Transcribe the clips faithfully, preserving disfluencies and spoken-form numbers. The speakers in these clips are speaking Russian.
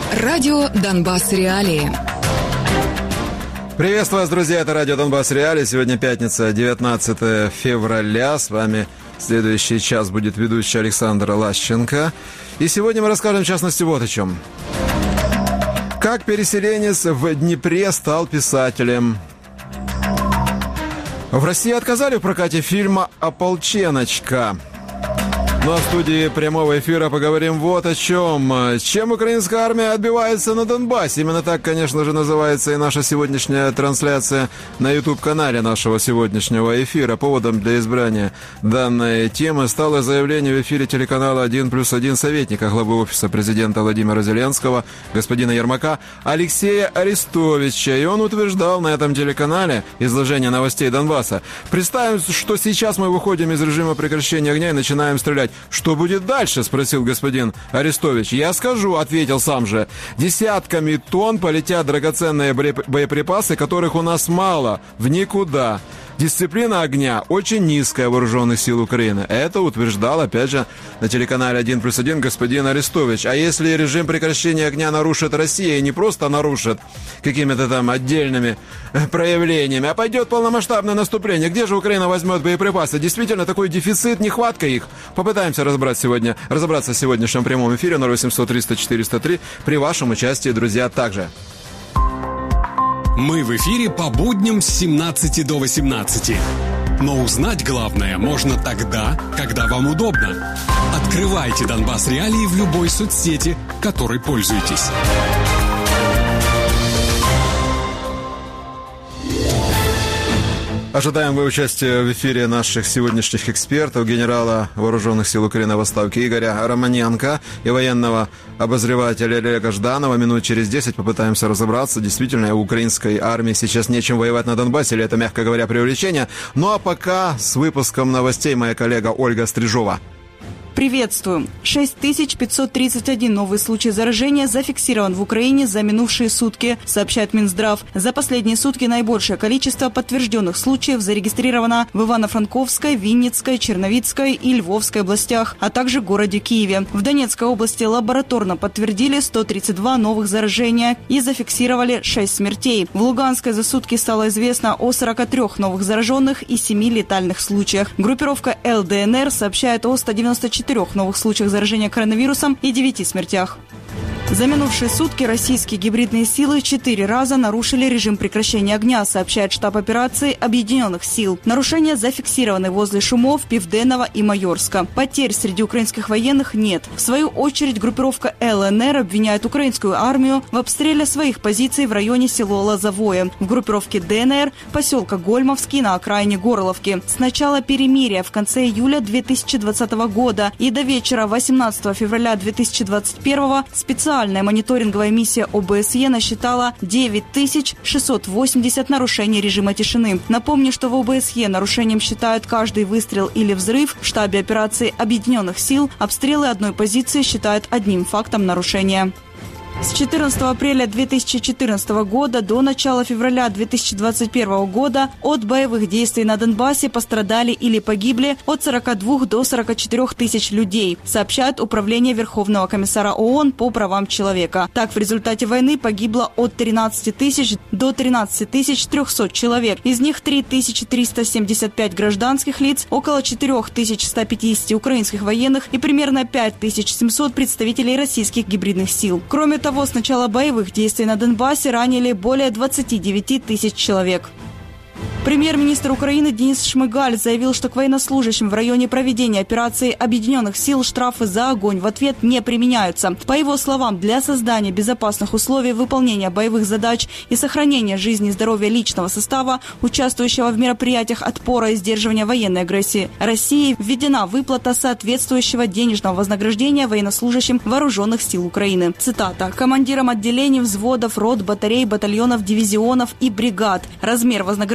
Радио «Донбасс. Реалии». Приветствую вас, друзья, это Радио «Донбасс. Реалии». Сегодня пятница, девятнадцатое февраля. С вами следующий час будет ведущий Александр Лащенко. И сегодня мы расскажем, в частности, вот о чем. Как переселенец в Днепре стал писателем. В России отказали в прокате фильма «Ополченочка». Ну а в студии прямого эфира поговорим вот о чем. Чем украинская армия отбивается на Донбассе? Именно так, конечно же, называется и наша сегодняшняя трансляция на YouTube-канале нашего сегодняшнего эфира. Поводом для избрания данной темы стало заявление в эфире телеканала один плюс один советника главы Офиса президента Владимира Зеленского, господина Ермака, Алексея Арестовича. И он утверждал на этом телеканале изложение новостей Донбасса. Представим, что сейчас мы выходим из режима прекращения огня и начинаем стрелять. «Что будет дальше?» – спросил господин Арестович. «Я скажу», – ответил сам же. «Десятками тонн полетят драгоценные боеприпасы, которых у нас мало, в никуда. Дисциплина огня очень низкая вооруженных сил Украины». Это утверждал, опять же, на телеканале один плюс один господин Арестович. А если режим прекращения огня нарушит Россия, и не просто нарушит какими-то там отдельными проявлениями, а пойдет полномасштабное наступление, где же Украина возьмет боеприпасы? Действительно, такой дефицит, нехватка их? Попытаемся разобрать сегодня, разобраться в сегодняшнем прямом эфире ноль восемьсот триста четыреста три при вашем участии, друзья, также. Мы в эфире по будням с семнадцати до восемнадцати. Но узнать главное можно тогда, когда вам удобно. Открывайте Донбасс Реалии в любой соцсети, которой пользуетесь. Ожидаем вы участия в эфире наших сегодняшних экспертов, генерала Вооруженных сил Украины в отставке Игоря Романенко и военного обозревателя Олега Жданова. Минут через десять попытаемся разобраться, действительно, у украинской армии сейчас нечем воевать на Донбассе, или это, мягко говоря, преувеличение. Ну а пока с выпуском новостей моя коллега Ольга Стрижова. Приветствую. шесть тысяч пятьсот тридцать один новый случай заражения зафиксирован в Украине за минувшие сутки, сообщает Минздрав. За последние сутки наибольшее количество подтвержденных случаев зарегистрировано в Ивано-Франковской, Винницкой, Черновицкой и Львовской областях, а также в городе Киеве. В Донецкой области лабораторно подтвердили сто тридцать два новых заражения и зафиксировали шесть смертей. В Луганской за сутки стало известно о сорока трёх новых зараженных и семи летальных случаях. Группировка эл дэ эн эр сообщает о ста девяноста четырёх новых случаях заражения коронавирусом и девяти смертях. За минувшие сутки российские гибридные силы четыре раза нарушили режим прекращения огня, сообщает штаб операции Объединенных сил. Нарушения зафиксированы возле Шумов, Південного и Майорска. Потерь среди украинских военных нет. В свою очередь группировка эл эн эр обвиняет украинскую армию в обстреле своих позиций в районе села Лозовое. В группировке дэ эн эр поселка Гольмовский на окраине Горловки. С начала перемирия в конце июля две тысячи двадцатого года и до вечера восемнадцатого февраля две тысячи двадцать первого специально Специальная мониторинговая миссия о бэ эс е насчитала девять тысяч шестьсот восемьдесят нарушений режима тишины. Напомню, что в о бэ эс е нарушением считают каждый выстрел или взрыв. В штабе операции Объединенных сил обстрелы одной позиции считают одним фактом нарушения. С четырнадцатого апреля две тысячи четырнадцатого года до начала февраля две тысячи двадцать первого года от боевых действий на Донбассе пострадали или погибли от сорока двух до сорока четырёх тысяч людей, сообщает Управление Верховного комиссара ООН по правам человека. Так, в результате войны погибло от тринадцати тысяч до тринадцати тысяч трёхсот человек. Из них три тысячи триста семьдесят пять гражданских лиц, около четыре тысячи сто пятьдесят украинских военных и примерно пять тысяч семьсот представителей российских гибридных сил. Кроме того, с начала боевых действий на Донбассе ранили более двадцати девяти тысяч человек. Премьер-министр Украины Денис Шмыгаль заявил, что к военнослужащим в районе проведения операции Объединенных сил штрафы за огонь в ответ не применяются. По его словам, для создания безопасных условий выполнения боевых задач и сохранения жизни и здоровья личного состава, участвующего в мероприятиях отпора и сдерживания военной агрессии России, введена выплата соответствующего денежного вознаграждения военнослужащим Вооруженных сил Украины. Цитата. «Командирам отделений, взводов, рот, батарей, батальонов, дивизионов и бригад. Размер вознаграждения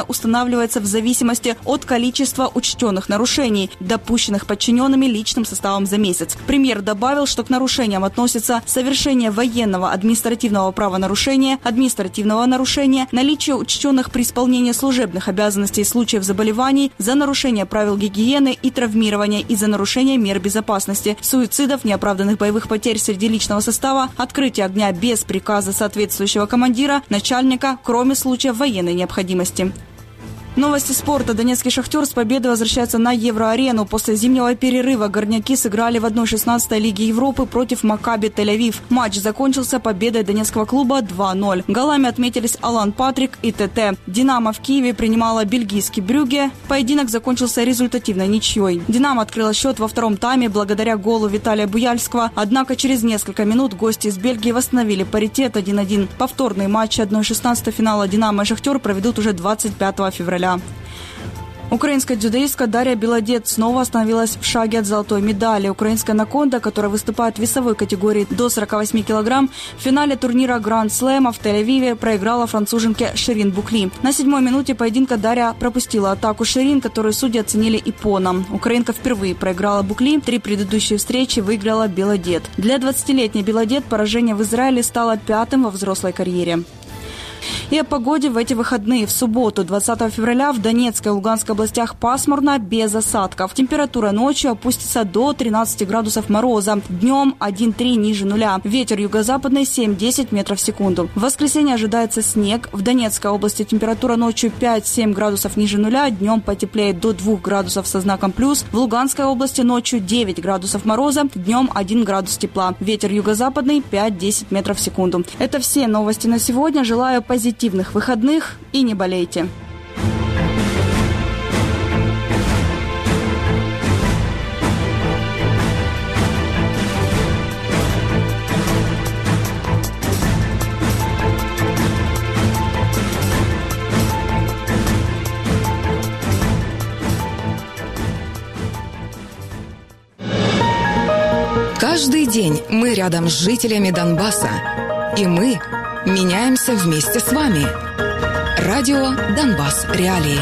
наказание устанавливается в зависимости от количества учтенных нарушений, допущенных подчиненными личным составом за месяц. Премьер добавил, что к нарушениям относятся совершение военного административного правонарушения, административного нарушения, наличие учтенных при исполнении служебных обязанностей случаев заболеваний, за нарушение правил гигиены и травмирования из-за нарушения мер безопасности, суицидов, неоправданных боевых потерь среди личного состава, открытие огня без приказа соответствующего командира, начальника, кроме случаев военной необходимости. Новости спорта. Донецкий «Шахтер» с победой возвращается на Евроарену. После зимнего перерыва горняки сыграли в одна шестнадцатая Лиги Европы против Макаби Тель-Авив. Матч закончился победой донецкого клуба два ноль. Голами отметились Алан Патрик и ТТ. «Динамо» в Киеве принимала бельгийский Брюгге. Поединок закончился результативной ничьей. «Динамо» открыла счет во втором тайме благодаря голу Виталия Буяльского. Однако через несколько минут гости из Бельгии восстановили паритет один один. Повторные матчи одна шестнадцатая финала «Динамо» и «Шахтер» проведут уже двадцать пятого февраля. Украинская дзюдоистка Дарья Белодед снова остановилась в шаге от золотой медали. Украинская «Анаконда», которая выступает в весовой категории до сорока восьми килограмм, в финале турнира Гранд-слэма в Тель-Авиве проиграла француженке Ширин Букли. На седьмой минуте поединка Дарья пропустила атаку Ширин, которую судьи оценили иппоном. Украинка впервые проиграла Букли, три предыдущие встречи выиграла Белодед. Для двадцатилетней Белодед поражение в Израиле стало пятым во взрослой карьере. И о погоде в эти выходные. В субботу, двадцатого февраля, в Донецкой и Луганской областях пасмурно, без осадков. Температура ночью опустится до тринадцати градусов мороза. Днем один-три ниже нуля. Ветер юго-западный семь-десять метров в секунду. В воскресенье ожидается снег. В Донецкой области температура ночью пять-семь градусов ниже нуля. Днем потеплеет до двух градусов со знаком плюс. В Луганской области ночью девять градусов мороза. Днем один градус тепла. Ветер юго-западный пять-десять метров в секунду. Это все новости на сегодня. Желаю позитивных выходных и не болейте. Каждый день мы рядом с жителями Донбасса. И мы меняемся вместе с вами. Радио «Донбасс. Реалии».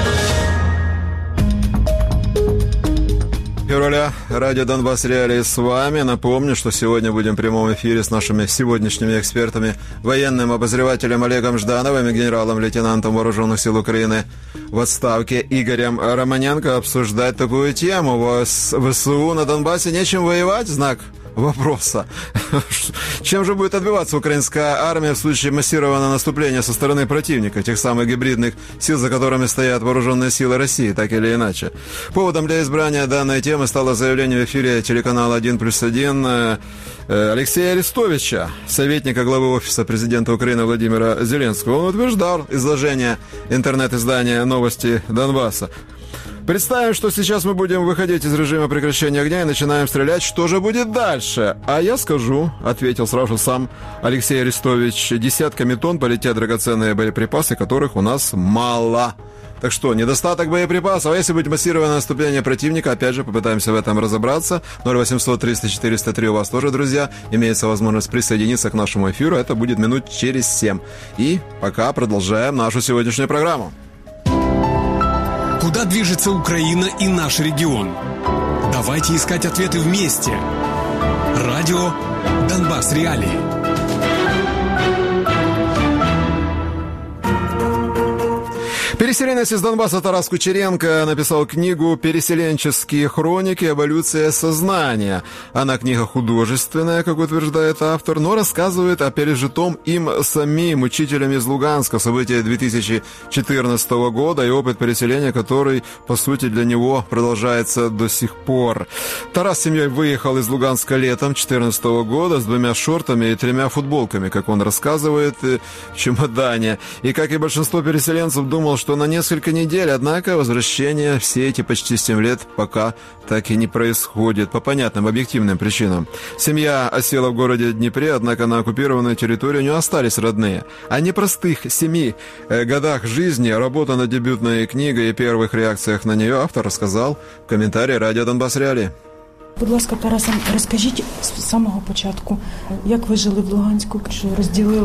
Февраля. Радио «Донбасс. Реалии» с вами. Напомню, что сегодня будем в прямом эфире с нашими сегодняшними экспертами, военным обозревателем Олегом Ждановым и генералом-лейтенантом Вооруженных сил Украины в отставке Игорем Романенко обсуждать такую тему. ВСУ на Донбассе нечем воевать? Знак вопроса. Чем же будет отбиваться украинская армия в случае массированного наступления со стороны противника, тех самых гибридных сил, за которыми стоят вооруженные силы России, так или иначе? Поводом для избрания данной темы стало заявление в эфире телеканала один плюс один Алексея Арестовича, советника главы Офиса президента Украины Владимира Зеленского. Он утверждал изложение интернет-издания «Новости Донбасса». Представим, что сейчас мы будем выходить из режима прекращения огня и начинаем стрелять. Что же будет дальше? А я скажу, ответил сразу сам Алексей Арестович. Десятками тонн полетят драгоценные боеприпасы, которых у нас мало. Так что, недостаток боеприпасов. А если будет массированное наступление противника, опять же, попытаемся в этом разобраться. ноль восемьсот триста четыреста три у вас тоже, друзья. Имеется возможность присоединиться к нашему эфиру. Это будет минут через семь. И пока продолжаем нашу сегодняшнюю программу. Куда движется Украина и наш регион? Давайте искать ответы вместе. Радио «Донбасс. Реалии». Переселенец из Донбасса Тарас Кучеренко написал книгу «Переселенческие хроники. Эволюция сознания». Она книга художественная, как утверждает автор, но рассказывает о пережитом им самим, учителем из Луганска, события две тысячи четырнадцатого года и опыт переселения, который, по сути, для него продолжается до сих пор. Тарас с семьей выехал из Луганска летом две тысячи четырнадцатого года с двумя шортами и тремя футболками, как он рассказывает, в чемодане. И, как и большинство переселенцев, думал, что на несколько недель, однако возвращение все эти почти семь лет пока так и не происходит, по понятным объективным причинам. Семья осела в городе Днепре, однако на оккупированной территории у нее остались родные. О непростых семи э, годах жизни, работа над дебютной книгой и первых реакциях на нее автор рассказал в комментарии радіо «Донбасс. Реалії». Будь ласка, Тарасе, розкажіть з самого початку, як ви жили в Луганську, що розділила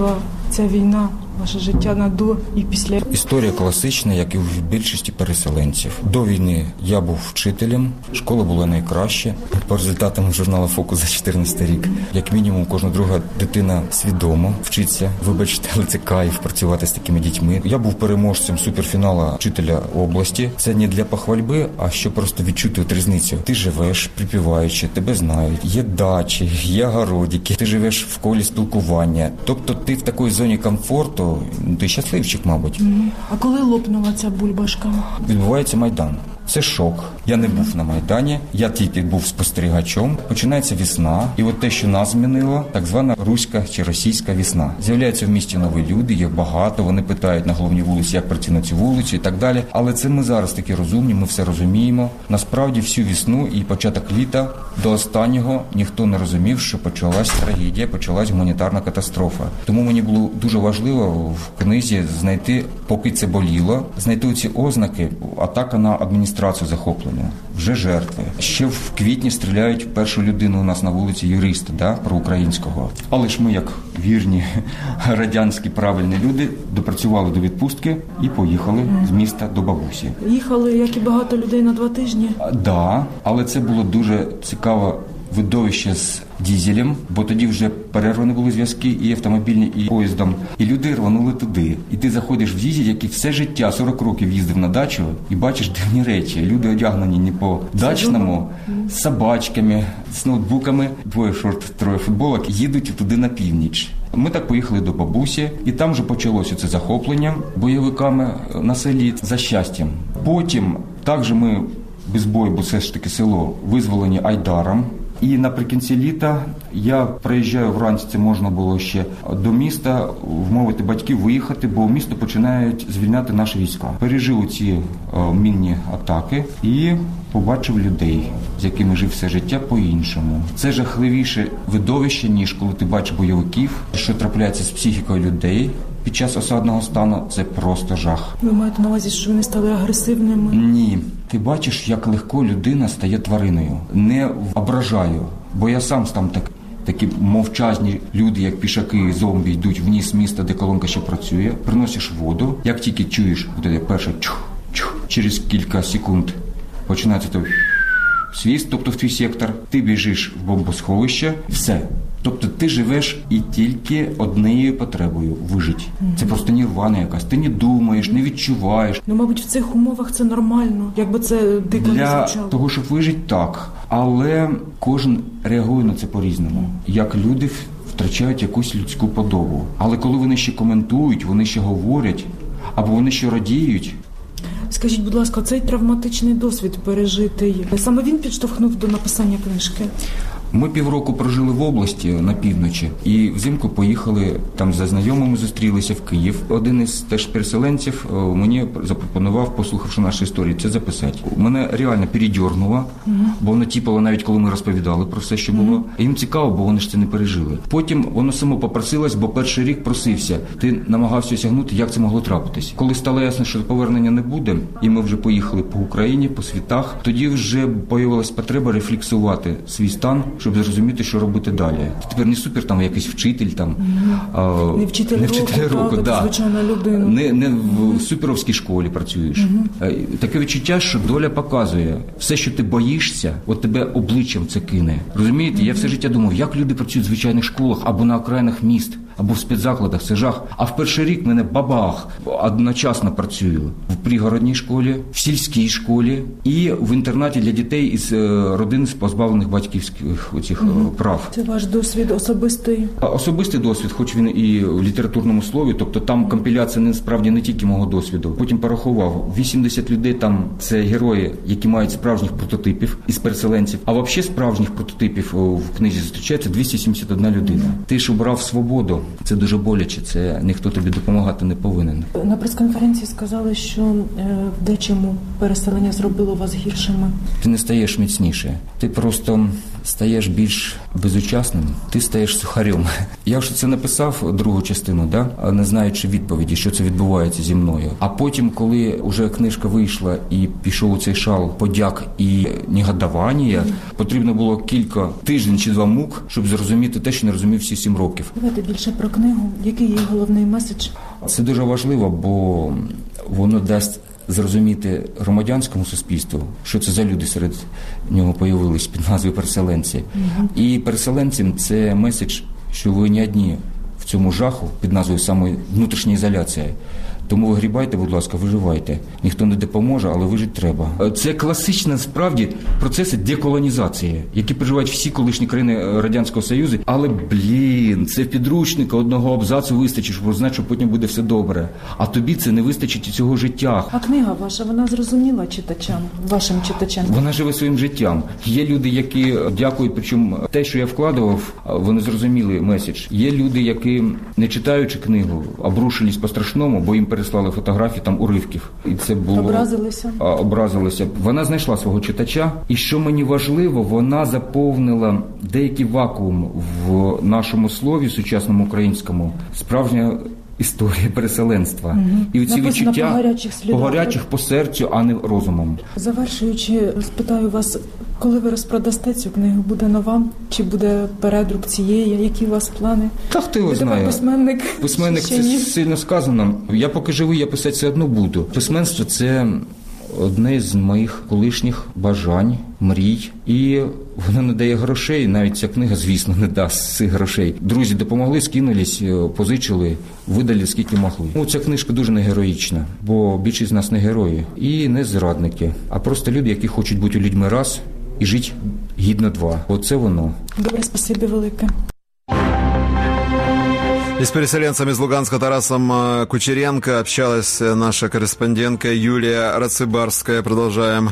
ця війна, ваше життя на до і після? Історія класична, як і в більшості переселенців. До війни я був вчителем, школа була найкраща. По результатам журналу «Фокус» за чотирнадцятий рік. Як мінімум, кожна друга дитина свідомо вчиться. Вибачте, але це кайф працювати з такими дітьми. Я був переможцем суперфіналу вчителя області. Це не для похвальби, а щоб просто відчути от різницю. Ти живеш припіваючи, тебе знають. Є дачі, є городики, ти живеш в колі спілкування. Тобто ти в такій зоні комфорту, ти щасливчик, мабуть. А коли лопнула ця бульбашка? Відбувається Майдан. Це шок. Я не був на Майдані, я тільки був спостерігачом. Починається весна, і от те, що нас змінило, так звана руська чи російська весна. З'являються в місті нові люди, їх багато, вони питають на головній вулиці, як прийти на цю вулицю і так далі. Але це ми зараз такі розумні, ми все розуміємо. Насправді всю весну і початок літа до останнього ніхто не розумів, що почалась трагедія, почалась гуманітарна катастрофа. Тому мені було дуже важливо в книзі знайти, поки це боліло, знайти ці ознаки, атака на адміністрацію захоплення, вже жертви. Ще в квітні стріляють першу людину у нас на вулиці юриста, да, проукраїнського. Але ж ми, як вірні радянські правильні люди, допрацювали до відпустки і поїхали з міста до бабусі. Їхали, як і багато людей, на два тижні? Так, да, але це було дуже цікаво видовище з дізелем, бо тоді вже перервані були зв'язки і автомобільні, і поїздом. І люди рванули туди. І ти заходиш в дізель, який все життя, сорок років їздив на дачу, і бачиш дивні речі. Люди одягнені не по-дачному, з собачками, з ноутбуками, двоє шорт, троє футболок, їдуть туди на північ. Ми так поїхали до бабусі, і там вже почалося це захоплення бойовиками на селі за щастям. Потім також ми без бою, бо все ж таки село, визволені Айдаром. І наприкінці літа я приїжджаю вранці, це можна було ще до міста, вмовити батьків виїхати, бо місто починають звільняти наші війська. Пережив ці о, мінні атаки і побачив людей, з якими жив все життя по-іншому. Це жахливіше видовище, ніж коли ти бачиш бойовиків, що трапляється з психікою людей під час осадного стану, це просто жах. Ви маєте на увазі, що вони стали агресивними? Ні. Ти бачиш, як легко людина стає твариною. Не ображаю, бо я сам там так, такі мовчазні люди, як пішаки, зомбі, йдуть вниз міста, де колонка ще працює, приносиш воду. Як тільки чуєш, от перше чух-чух, через кілька секунд починається той свіст, тобто в твій сектор, ти біжиш в бомбосховище, все. Тобто ти живеш і тільки однією потребою – вижити. Mm-hmm. Це просто нірвана якась. Ти не думаєш, не відчуваєш. Ну, мабуть, в цих умовах це нормально, якби це дико не звучало. Для того, щоб вижити, так. Але кожен реагує на це по-різному. Mm-hmm. Як люди втрачають якусь людську подобу. Але коли вони ще коментують, вони ще говорять, або вони ще радіють. Скажіть, будь ласка, цей травматичний досвід пережитий, саме він підштовхнув до написання книжки? Ми півроку прожили в області на півночі і взимку поїхали, там за знайомими зустрілися в Київ. Один із теж переселенців мені запропонував, послухавши наші історії, це записати. Мене реально передьорнуло, угу. бо воно тіпало навіть коли ми розповідали про все, що було. Угу. Їм цікаво, бо вони ж це не пережили. Потім воно само попросилось, бо перший рік просився. Ти намагався осягнути, як це могло трапитись. Коли стало ясно, що повернення не буде, і ми вже поїхали по Україні, по світах, тоді вже появилась потреба рефлексувати свій стан, щоб зрозуміти, що робити далі. Ти тепер не супер там якийсь вчитель там, mm-hmm. а, не вчитель, не вчитель року, року да. звичайна людина. Не, не в суперовській школі працюєш. Mm-hmm. Таке відчуття, що доля показує. Все, що ти боїшся, от тебе обличчям це кине. Розумієте? Mm-hmm. Я все життя думав, як люди працюють в звичайних школах або на окраїнах міст, або в спецзакладах, це жах. А в перший рік мене бабах, одночасно працюю в пригородній школі, в сільській школі і в інтернаті для дітей із родин з позбавлених батьківських оцих угу. прав. Це ваш досвід особистий? Особистий досвід, хоч він і в літературному слові, тобто там компіляція не справді не тільки мого досвіду. Потім порахував, вісімдесят людей там це герої, які мають справжніх прототипів із переселенців, а взагалі справжніх прототипів в книзі зустрічається двісті сімдесят одна людина. Угу. Ти ж обрав свободу. Це дуже боляче, це ніхто тобі допомагати не повинен. На прес-конференції сказали, що е, в дечому переселення зробило вас гіршими. Ти не стаєш міцніше. Ти просто стаєш більш безучасним, ти стаєш сухарем. Я вже це написав, другу частину, да? Не знаючи відповіді, що це відбувається зі мною. А потім, коли вже книжка вийшла і пішов у цей шал подяк і негодування, потрібно було кілька тижнів чи два мук, щоб зрозуміти те, що не розумів всі сім років. Давайте більше про книгу. Який її головний меседж? Це дуже важливо, бо воно дасть зрозуміти громадянському суспільству, що це за люди серед нього появились під назвою переселенці. Угу. І переселенцям це меседж, що ви не одні в цьому жаху під назвою саме внутрішня ізоляція. Тому вигрібайте, будь ласка, виживайте. Ніхто не допоможе, але вижити треба. Це класичні, справді, процеси деколонізації, які переживають всі колишні країни Радянського Союзу. Але, блін, це в підручника одного абзацу вистачить, щоб знати, що потім буде все добре. А тобі це не вистачить і цього життя. А книга ваша, вона зрозуміла читачам, вашим читачам? Вона живе своїм життям. Є люди, які дякують, причому те, що я вкладував, вони зрозуміли меседж. Є люди, які, не читаючи книгу, обрушились по-страшному, бо їм переслали фотографії там уривків. І це було... Образилися? А, образилися. Вона знайшла свого читача. І що мені важливо, вона заповнила деякий вакуум в нашому слові, сучасному українському. Справжня історія переселенства. Угу. І ці відчуття по гарячих, по гарячих, по серцю, а не розумом. Завершуючи, спитаю вас, коли ви розпродасте цю книгу, буде нова? Чи буде передрук цієї? Які у вас плани? Та хто його знає. Письменник? Письменник, це сильно сказано. Я поки живий, я писати все одно буду. Письменство – це одне з моїх колишніх бажань, мрій. І воно не дає грошей, навіть ця книга, звісно, не дасть цих грошей. Друзі допомогли, скинулись, позичили, видали скільки могли. Ну, ця книжка дуже не героїчна, бо більшість з нас не герої і не зрадники, а просто люди, які хочуть бути людьми раз і жити гідно два. Оце воно. Добре, спасибі велике. И с переселенцем из Луганска Тарасом Кучеренко общалась наша корреспондентка Юлия Рацибарская. Продолжаем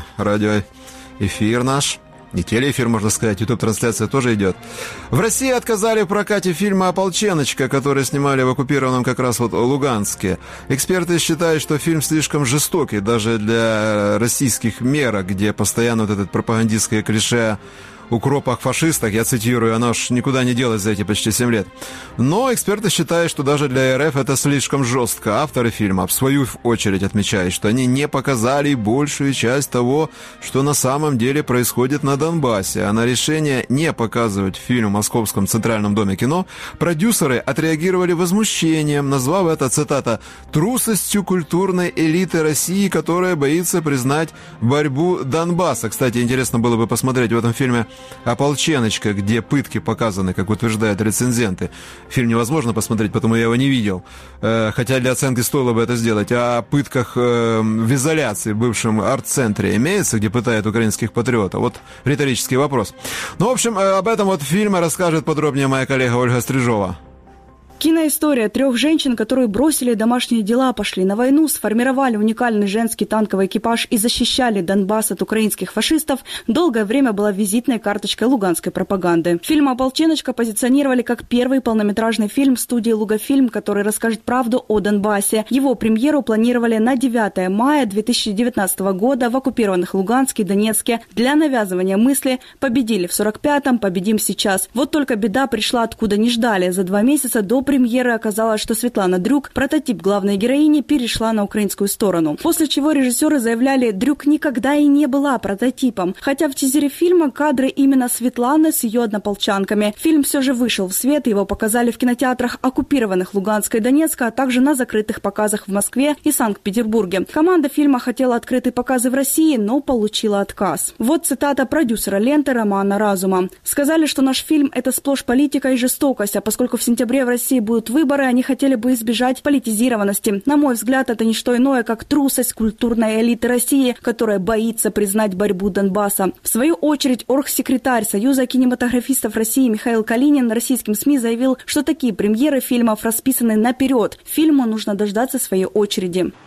радиоэфир наш. И телеэфир, можно сказать, ютуб-трансляция тоже идет. В России отказали в прокате фильма «Ополченочка», который снимали в оккупированном как раз вот Луганске. Эксперты считают, что фильм слишком жестокий даже для российских мерок, где постоянно вот это пропагандистское клише укропах-фашистах, я цитирую, оно ж никуда не делось за эти почти семь лет. Но эксперты считают, что даже для РФ это слишком жестко. Авторы фильма в свою очередь отмечают, что они не показали большую часть того, что на самом деле происходит на Донбассе. А на решение не показывать фильм в Московском Центральном доме кино продюсеры отреагировали возмущением, назвав это, цитата, «трусостью культурной элиты России, которая боится признать борьбу Донбасса». Кстати, интересно было бы посмотреть в этом фильме «Ополченочка», где пытки показаны, как утверждают рецензенты. Фильм невозможно посмотреть, потому я его не видел. Хотя для оценки стоило бы это сделать. О пытках в изоляции в бывшем арт-центре имеется, где пытают украинских патриотов? Вот риторический вопрос. Ну, в общем, об этом вот в фильме расскажет подробнее моя коллега Ольга Стрижова. Киноистория трех женщин, которые бросили домашние дела, пошли на войну, сформировали уникальный женский танковый экипаж и защищали Донбасс от украинских фашистов, долгое время была визитной карточкой луганской пропаганды. Фильм «Ополченочка» позиционировали как первый полнометражный фильм студии «Лугафильм», который расскажет правду о Донбассе. Его премьеру планировали на девятое мая две тысячи девятнадцатого года в оккупированных Луганске и Донецке. Для навязывания мысли «победили в сорок пятом, победим сейчас». Вот только беда пришла откуда не ждали. За два месяца до премьеры оказалось, что Светлана Дрюк, прототип главной героини, перешла на украинскую сторону. После чего режиссеры заявляли, Дрюк никогда и не была прототипом. Хотя в тизере фильма кадры именно Светланы с ее однополчанками. Фильм все же вышел в свет, его показали в кинотеатрах оккупированных Луганска и Донецка, а также на закрытых показах в Москве и Санкт-Петербурге. Команда фильма хотела открытые показы в России, но получила отказ. Вот цитата продюсера ленты Романа Разума. «Сказали, что наш фильм – это сплошь политика и жестокость, а поскольку в сентябре в России будут выборы, они хотели бы избежать политизированности. На мой взгляд, это не что иное, как трусость культурной элиты России, которая боится признать борьбу Донбасса». В свою очередь, оргсекретарь Союза кинематографистов России Михаил Калинин российским СМИ заявил, что такие премьеры фильмов расписаны наперед. Фильму нужно дождаться своей очереди.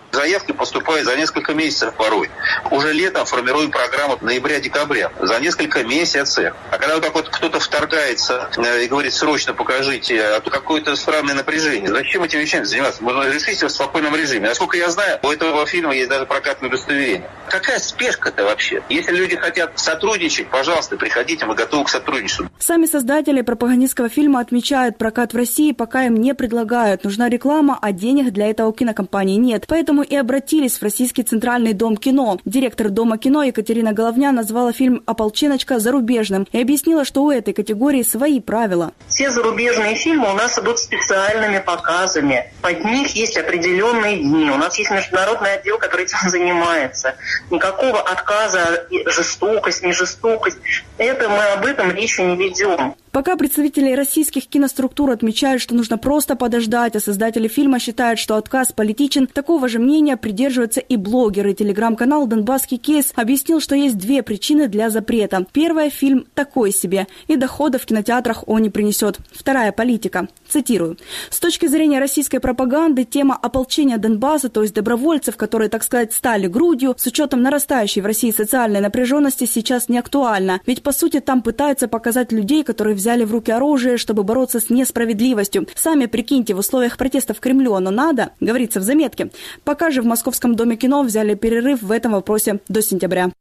Заявки поступают за несколько месяцев порой. Уже летом формируем программу ноября-декабря. За несколько месяцев. А когда вот так вот кто-то вторгается и говорит, срочно покажите, а то какое-то странное напряжение. Зачем этими вещами заниматься? Можно решить в спокойном режиме. Насколько я знаю, у этого фильма есть даже прокатное удостоверение. Какая спешка-то вообще? Если люди хотят сотрудничать, пожалуйста, приходите, мы готовы к сотрудничеству. Сами создатели пропагандистского фильма отмечают, прокат в России пока им не предлагают. Нужна реклама, а денег для этого у кинокомпании нет. Поэтому и обратились в Российский Центральный дом кино. Директор Дома кино Екатерина Головня назвала фильм «Ополченочка» зарубежным и объяснила, что у этой категории свои правила. Все зарубежные фильмы у нас идут специальными показами. Под них есть определенные дни. У нас есть международный отдел, который этим занимается. Никакого отказа, жестокость, не жестокость. Это мы об этом речи не ведем. Пока представители российских киноструктур отмечают, что нужно просто подождать, а создатели фильма считают, что отказ политичен, такого же мнения придерживаются и блогеры. Телеграм-канал «Донбасский кейс» объяснил, что есть две причины для запрета. Первая – фильм такой себе, и дохода в кинотеатрах он не принесет. Вторая – политика. Цитирую. «С точки зрения российской пропаганды, тема ополчения Донбасса, то есть добровольцев, которые, так сказать, стали грудью, с учетом нарастающей в России социальной напряженности, сейчас не актуальна. Ведь, по сути, там пытаются показать людей, которые взяли в руки оружие, чтобы бороться с несправедливостью. Сами прикиньте, в условиях протестов в Кремлю оно надо», говорится в заметке. Пока же в Московском доме кино взяли перерыв в этом вопросе до сентября.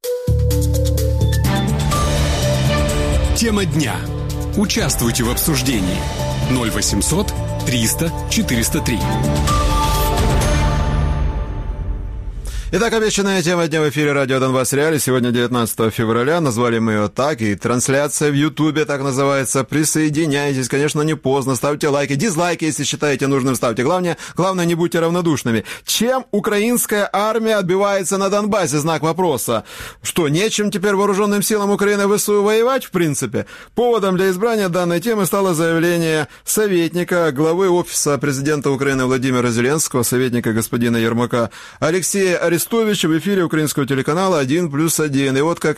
Тема дня. Участвуйте в обсуждении. ноль восемьсот триста четыреста три. Итак, обещанная тема дня в эфире радио Донбасс Реалии. Сегодня девятнадцатого февраля. Назвали мы ее так. И трансляция в Ютубе так называется. Присоединяйтесь. Конечно, не поздно. Ставьте лайки. Дизлайки, если считаете нужным, ставьте. Главное, главное, не будьте равнодушными. Чем украинская армия отбивается на Донбассе? Знак вопроса. Что, нечем теперь вооруженным силам Украины ВСУ воевать, в принципе? Поводом для избрания данной темы стало заявление советника главы Офиса президента Украины Владимира Зеленского, советника господина Ермака Алексея Арестовича, в эфире украинского телеканала один плюс один. И вот как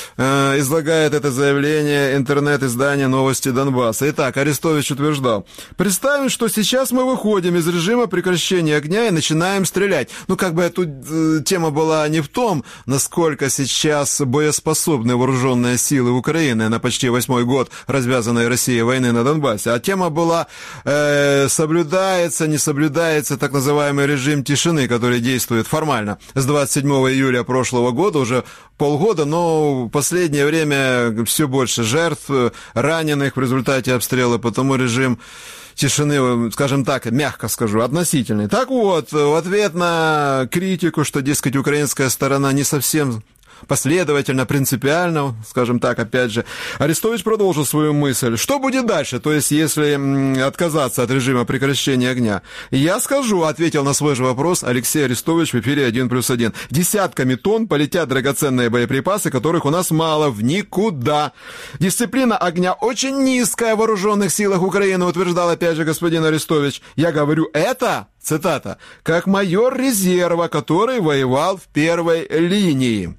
э, излагает это заявление интернет-издание «Новости Донбасса». Итак, Арестович утверждал: «Представим, что сейчас мы выходим из режима прекращения огня и начинаем стрелять». Ну, как бы тут э, тема была не в том, насколько сейчас боеспособны вооруженные силы Украины на почти восьмой год развязанной Россией войны на Донбассе, а тема была, э, соблюдается, не соблюдается так называемый режим тишины, который действует формально с двадцать седьмого июля прошлого года, уже полгода, но в последнее время все больше жертв, раненых в результате обстрела, потому режим тишины, скажем так, мягко скажу, относительный. Так вот, в ответ на критику, что, дескать, украинская сторона не совсем последовательно, принципиально, скажем так, опять же, Арестович продолжил свою мысль. Что будет дальше, то есть если отказаться от режима прекращения огня? Я скажу, ответил на свой же вопрос Алексей Арестович в эфире один плюс один. Десятками тонн полетят драгоценные боеприпасы, которых у нас мало, в никуда. Дисциплина огня очень низкая в вооруженных силах Украины, утверждал опять же господин Арестович. Я говорю это, цитата, как майор резерва, который воевал в первой линии.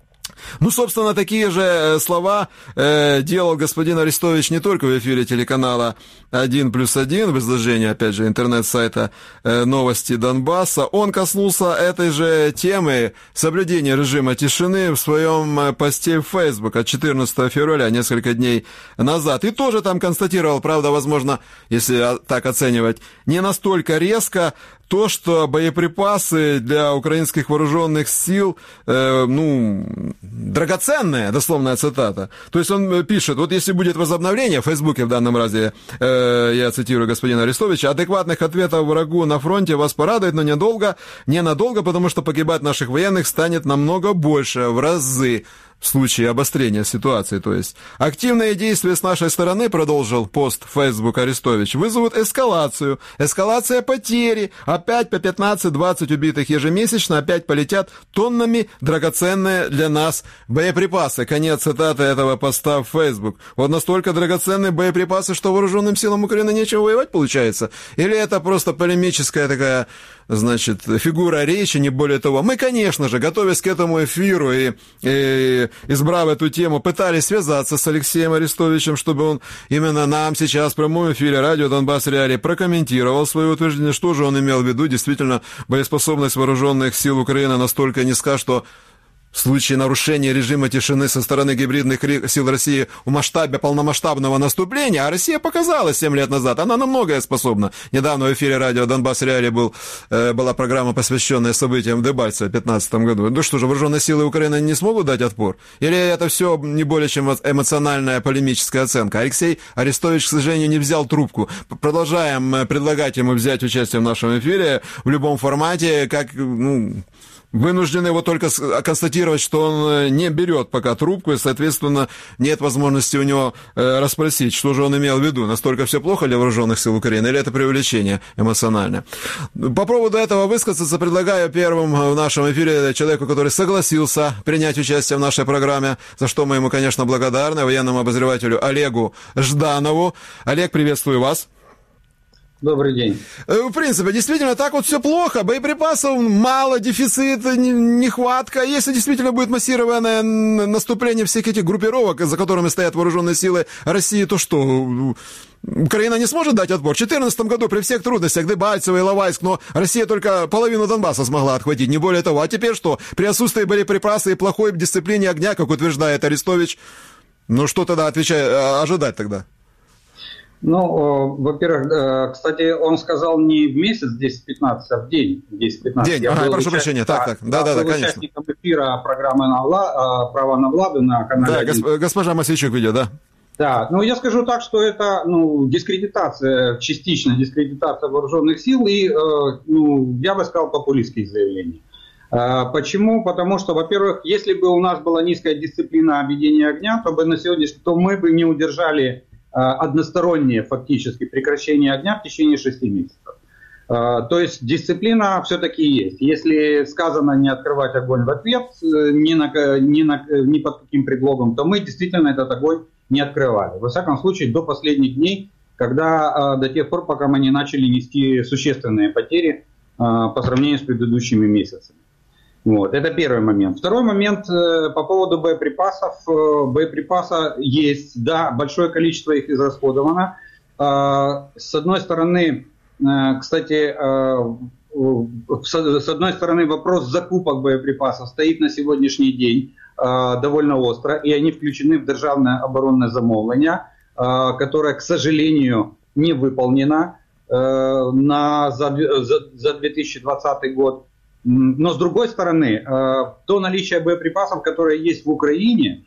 Ну, собственно, такие же слова э, делал господин Арестович не только в эфире телеканала один плюс один, в изложении, опять же, интернет-сайта э, «Новости Донбасса». Он коснулся этой же темы соблюдения режима тишины в своем посте в Facebook от четырнадцатого февраля, несколько дней назад. И тоже там констатировал, правда, возможно, если так оценивать, не настолько резко, то, что боеприпасы для украинских вооруженных сил, э, ну, драгоценные, дословная цитата. То есть он пишет, вот если будет возобновление в Фейсбуке в данном разе, э, я цитирую господина Арестовича, адекватных ответов врагу на фронте вас порадует, но недолго, ненадолго, потому что погибать наших военных станет намного больше, в разы. В случае обострения ситуации, то есть. Активные действия с нашей стороны, продолжил пост в Facebook Арестович, вызовут эскалацию. Эскалация потери. Опять по пятнадцать-двадцать убитых ежемесячно, опять полетят тоннами драгоценные для нас боеприпасы. Конец цитаты этого поста в Facebook. Вот настолько драгоценные боеприпасы, что вооруженным силам Украины нечего воевать, получается? Или это просто полемическая такая, значит, фигура речи, не более того. Мы, конечно же, готовясь к этому эфиру и, и избрав эту тему, пытались связаться с Алексеем Арестовичем, чтобы он именно нам сейчас в прямом эфире радио «Донбасс Реалии» прокомментировал свое утверждение, что же он имел в виду. Действительно, боеспособность вооруженных сил Украины настолько низка, что в случае нарушения режима тишины со стороны гибридных сил России в масштабе полномасштабного наступления, а Россия показала семь лет назад, она на многое способна. Недавно в эфире радио «Донбасс Реалии» был, э, была программа, посвященная событиям в Дебальцево в две тысячи пятнадцатом году. Ну что же, вооруженные силы Украины не смогут дать отпор? Или это все не более чем эмоциональная полемическая оценка? Алексей Арестович, к сожалению, не взял трубку. Продолжаем предлагать ему взять участие в нашем эфире в любом формате, как... ну, вынуждены его только констатировать, что он не берет пока трубку, и, соответственно, нет возможности у него э, расспросить, что же он имел в виду. Настолько все плохо для вооруженных сил Украины, или это преувеличение эмоциональное? По поводу этого высказаться предлагаю первым в нашем эфире человеку, который согласился принять участие в нашей программе, за что мы ему, конечно, благодарны, военному обозревателю Олегу Жданову. Олег, приветствую вас. Добрый день. В принципе, действительно, так вот все плохо. Боеприпасов мало, дефицит, нехватка. Если действительно будет массированное наступление всех этих группировок, за которыми стоят вооруженные силы России, то что, Украина не сможет дать отпор? В две тысячи четырнадцатом году при всех трудностях Дебальцево и Иловайск, но Россия только половину Донбасса смогла отхватить, не более того. А теперь что? При отсутствии боеприпасов и плохой дисциплине огня, как утверждает Арестович, ну что тогда отвечать, ожидать тогда? Ну, во-первых, кстати, он сказал не в месяц десять-пятнадцать, а в день десять-пятнадцать. День, ага, я прошу прощения, так, так, да-да-да, конечно. Участником эфира программы на вла... «Право на Владу» на канале. Да, госп... госпожа Масейчук ведет, да? Да, ну я скажу так, что это ну, дискредитация, частичная дискредитация вооруженных сил и, ну, я бы сказал, популистские заявления. Почему? Потому что, во-первых, если бы у нас была низкая дисциплина ведения огня, то, бы на сегодняшний... то мы бы не удержали одностороннее фактически прекращение огня в течение шести месяцев. То есть дисциплина все-таки есть. Если сказано не открывать огонь в ответ ни, на, ни, на, ни под каким предлогом, то мы действительно этот огонь не открывали. Во всяком случае, до последних дней, когда, до тех пор, пока мы не начали нести существенные потери по сравнению с предыдущими месяцами. Вот, это первый момент. Второй момент э, по поводу боеприпасов. Э, боеприпаса есть, да, большое количество их израсходовано. Э, с одной стороны, э, кстати, э, э, с одной стороны вопрос закупок боеприпасов стоит на сегодняшний день э, довольно остро, и они включены в державное оборонное замовление, э, которое, к сожалению, не выполнено э, на, за, за, за две тысячи двадцатый год. Но с другой стороны, то наличие боеприпасов, которое есть в Украине,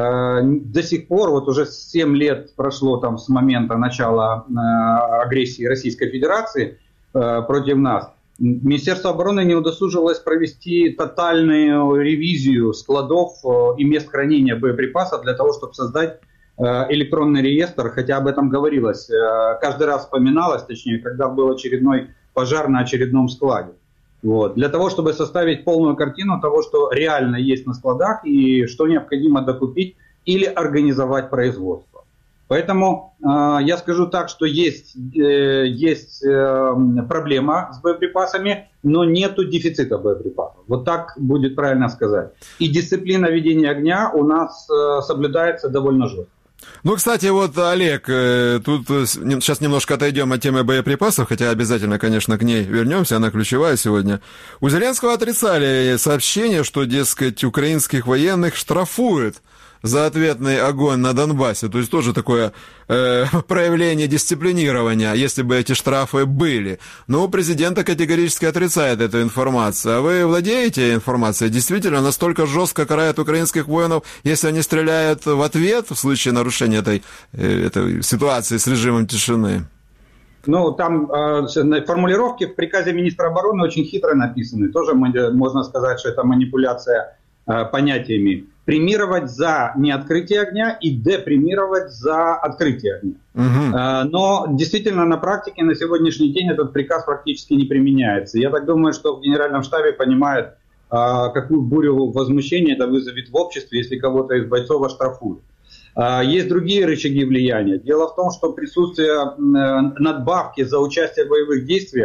до сих пор, вот уже семь лет прошло там с момента начала агрессии Российской Федерации против нас, Министерство обороны не удосужилось провести тотальную ревизию складов и мест хранения боеприпасов для того, чтобы создать электронный реестр, хотя об этом говорилось, каждый раз вспоминалось, точнее, когда был очередной пожар на очередном складе. Вот. Для того, чтобы составить полную картину того, что реально есть на складах и что необходимо докупить или организовать производство. Поэтому э, я скажу так, что есть, э, есть э, проблема с боеприпасами, но нету дефицита боеприпасов. Вот так будет правильно сказать. И дисциплина ведения огня у нас э, соблюдается довольно жестко. Ну, кстати, вот, Олег, тут сейчас немножко отойдем от темы боеприпасов, хотя обязательно, конечно, к ней вернемся, она ключевая сегодня. У Зеленского отрицали сообщение, что, дескать, украинских военных штрафуют за ответный огонь на Донбассе. То есть тоже такое э, проявление дисциплинирования, если бы эти штрафы были. Но президент категорически отрицает эту информацию. А вы владеете информацией? Действительно, настолько жестко карают украинских воинов, если они стреляют в ответ в случае нарушения этой, этой ситуации с режимом тишины? Ну, там э, формулировки в приказе министра обороны очень хитро написаны. Тоже можно сказать, что это манипуляция э, понятиями. Премировать за неоткрытие огня и депремировать за открытие огня. Угу. Но действительно на практике на сегодняшний день этот приказ практически не применяется. Я так думаю, что в Генеральном штабе понимают, какую бурю возмущения это вызовет в обществе, если кого-то из бойцов оштрафуют. Есть другие рычаги влияния. Дело в том, что присутствие надбавки за участие в боевых действиях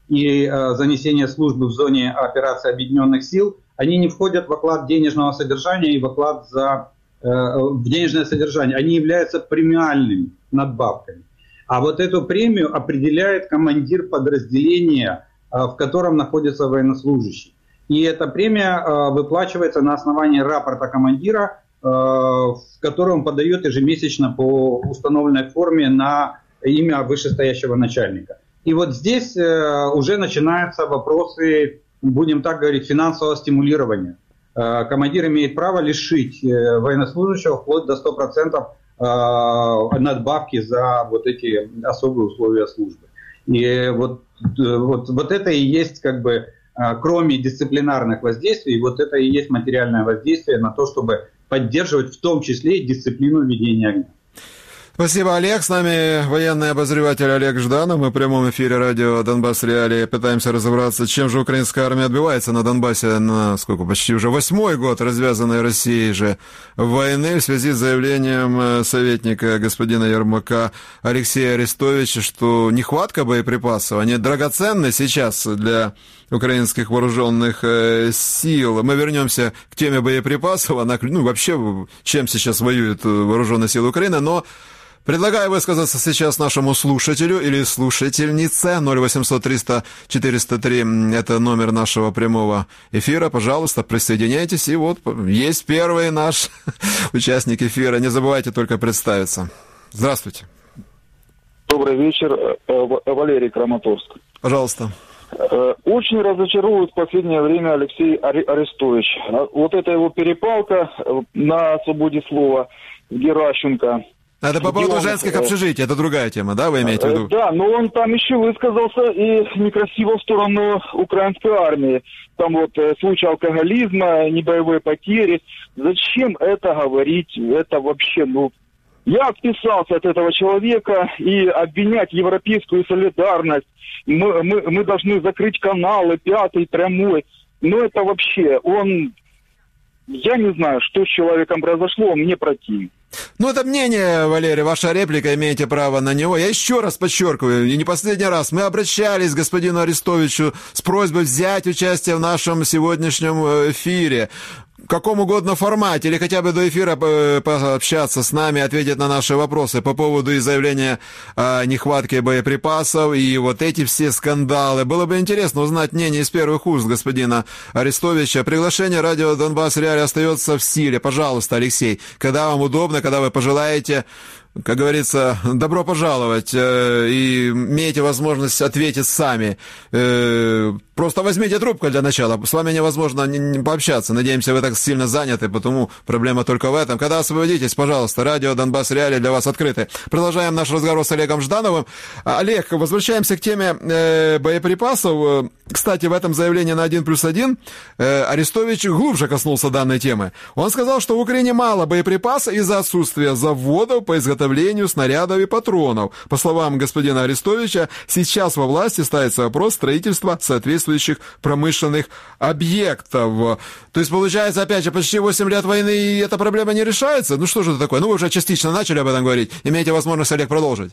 и э, за несение службы в зоне операции Объединенных сил, они не входят в оклад денежного содержания и в оклад за, э, в денежное содержание. Они являются премиальными надбавками. А вот эту премию определяет командир подразделения, э, в котором находится военнослужащий. И эта премия э, выплачивается на основании рапорта командира, э, в котором он подает ежемесячно по установленной форме на имя вышестоящего начальника. И вот здесь э, уже начинаются вопросы, будем так говорить, финансового стимулирования. Э, командир имеет право лишить э, военнослужащего вплоть до ста процентов э, надбавки за вот эти особые условия службы. И вот, э, вот, вот это и есть, как бы, э, кроме дисциплинарных воздействий, вот это и есть материальное воздействие на то, чтобы поддерживать в том числе и дисциплину ведения огня. Спасибо, Олег. С нами военный обозреватель Олег Жданов. Мы в прямом эфире радио «Донбасс Реалии» пытаемся разобраться, чем же украинская армия отбивается на Донбассе на, сколько, почти уже восьмой год развязанной Россией же войны в связи с заявлением советника господина Ермака Алексея Арестовича, что нехватка боеприпасов, они драгоценны сейчас для украинских вооруженных сил. Мы вернемся к теме боеприпасов, она, ну, вообще, чем сейчас воюют вооруженные силы Украины, но предлагаю высказаться сейчас нашему слушателю или слушательнице. ноль восемьсот триста четыреста три – это номер нашего прямого эфира. Пожалуйста, присоединяйтесь. И вот есть первый наш участник эфира. Не забывайте только представиться. Здравствуйте. Добрый вечер. Валерий, Краматорск. Пожалуйста. Очень разочаровывает в последнее время Алексей Арестович. Вот эта его перепалка на свободе слова в Геращенко. Это по поводу он, женских общежитий, это другая тема, да, вы имеете в виду? Да, но он там еще высказался и некрасиво в сторону украинской армии. Там вот случай алкоголизма, небоевые потери. Зачем это говорить? Это вообще, ну... Я отписался от этого человека и обвинять европейскую солидарность. Мы, мы, мы должны закрыть каналы, пятый, прямой. Но это вообще, он... Я не знаю, что с человеком произошло, он мне противен. Ну, это мнение, Валерий, ваша реплика, имеете право на него. Я еще раз подчеркиваю, и не последний раз, мы обращались к господину Арестовичу с просьбой взять участие в нашем сегодняшнем эфире. В каком угодно формате, или хотя бы до эфира пообщаться с нами, ответить на наши вопросы по поводу и заявления о нехватке боеприпасов, и вот эти все скандалы. Было бы интересно узнать мнение из первых уст господина Арестовича. Приглашение радио «Донбасс Реалии» остается в силе. Пожалуйста, Алексей, когда вам удобно, когда вы пожелаете, как говорится, добро пожаловать, э, и имеете возможность ответить сами. Э, просто возьмите трубку для начала. С вами невозможно не, не пообщаться. Надеемся, вы так сильно заняты, потому проблема только в этом. Когда освободитесь, пожалуйста, радио «Донбасс Реалии» для вас открыты. Продолжаем наш разговор с Олегом Ждановым. Олег, возвращаемся к теме э, боеприпасов. Кстати, в этом заявлении на один плюс один э, Арестович глубже коснулся данной темы. Он сказал, что в Украине мало боеприпасов из-за отсутствия заводов по изготовлению снарядов и патронов. По словам господина Арестовича, сейчас во власти ставится вопрос строительства соответствующих промышленных объектов. То есть, получается, опять же, почти восемь лет войны, и эта проблема не решается? Ну что же это такое? Ну, вы уже частично начали об этом говорить. Имеете возможность, Олег, продолжить.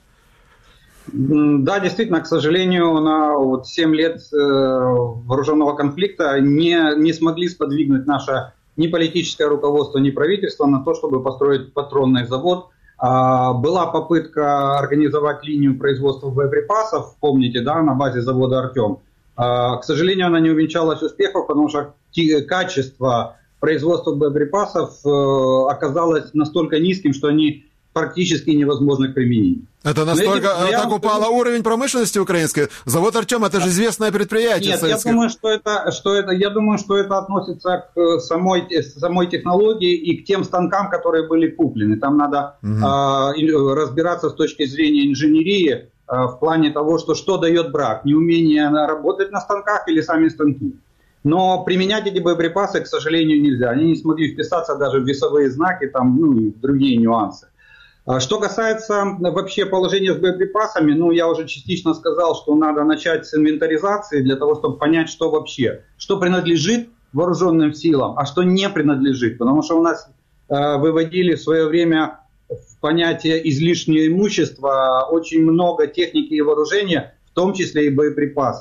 Да, действительно, к сожалению, на вот семь лет э, вооруженного конфликта не, не смогли сподвигнуть наше ни политическое руководство, ни правительство на то, чтобы построить патронный завод. А, была попытка организовать линию производства боеприпасов, помните, да, на базе завода «Артем». А, к сожалению, она не увенчалась успехом, потому что качество производства боеприпасов э, оказалось настолько низким, что они практически невозможно к применению. Это настолько эти, так упало скажу, уровень промышленности украинской. Завод «Артем» — это же известное предприятие. Нет, я думаю, что это, что это, я думаю, что это относится к самой, самой технологии и к тем станкам, которые были куплены. Там надо угу. э, разбираться с точки зрения инженерии э, в плане того, что что дает брак. Неумение работать на станках или сами станки. Но применять эти боеприпасы, к сожалению, нельзя. Они не смогли вписаться даже в весовые знаки, там, ну, и другие нюансы. Что касается вообще положения с боеприпасами, ну, я уже частично сказал, что надо начать с инвентаризации для того, чтобы понять, что вообще, что принадлежит вооруженным силам, а что не принадлежит. Потому что у нас э, выводили в свое время в понятие излишнее имущество очень много техники и вооружения, в том числе и боеприпасов.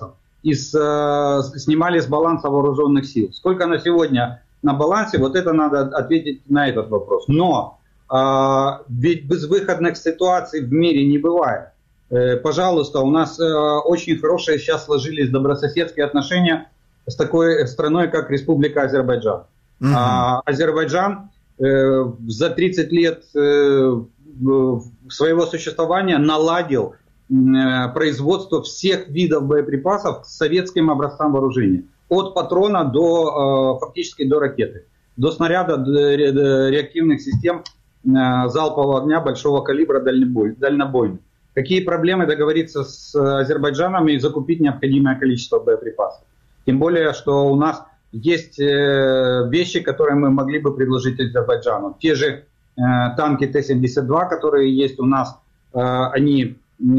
из, снимали с баланса вооруженных сил. Сколько на сегодня на балансе, вот это надо ответить на этот вопрос. Но э, ведь безвыходных ситуаций в мире не бывает. Э, пожалуйста, у нас э, очень хорошие сейчас сложились добрососедские отношения с такой страной, как Республика Азербайджан. Mm-hmm. А, Азербайджан э, за тридцать лет э, своего существования наладил э, производство всех видов боеприпасов к советским образцам вооружения. От патрона до, фактически до ракеты, до снаряда, до реактивных систем залпового огня большого калибра дальнобойных. Какие проблемы договориться с Азербайджаном и закупить необходимое количество боеприпасов? Тем более, что у нас есть вещи, которые мы могли бы предложить Азербайджану. Те же танки Т семьдесят два, которые есть у нас, они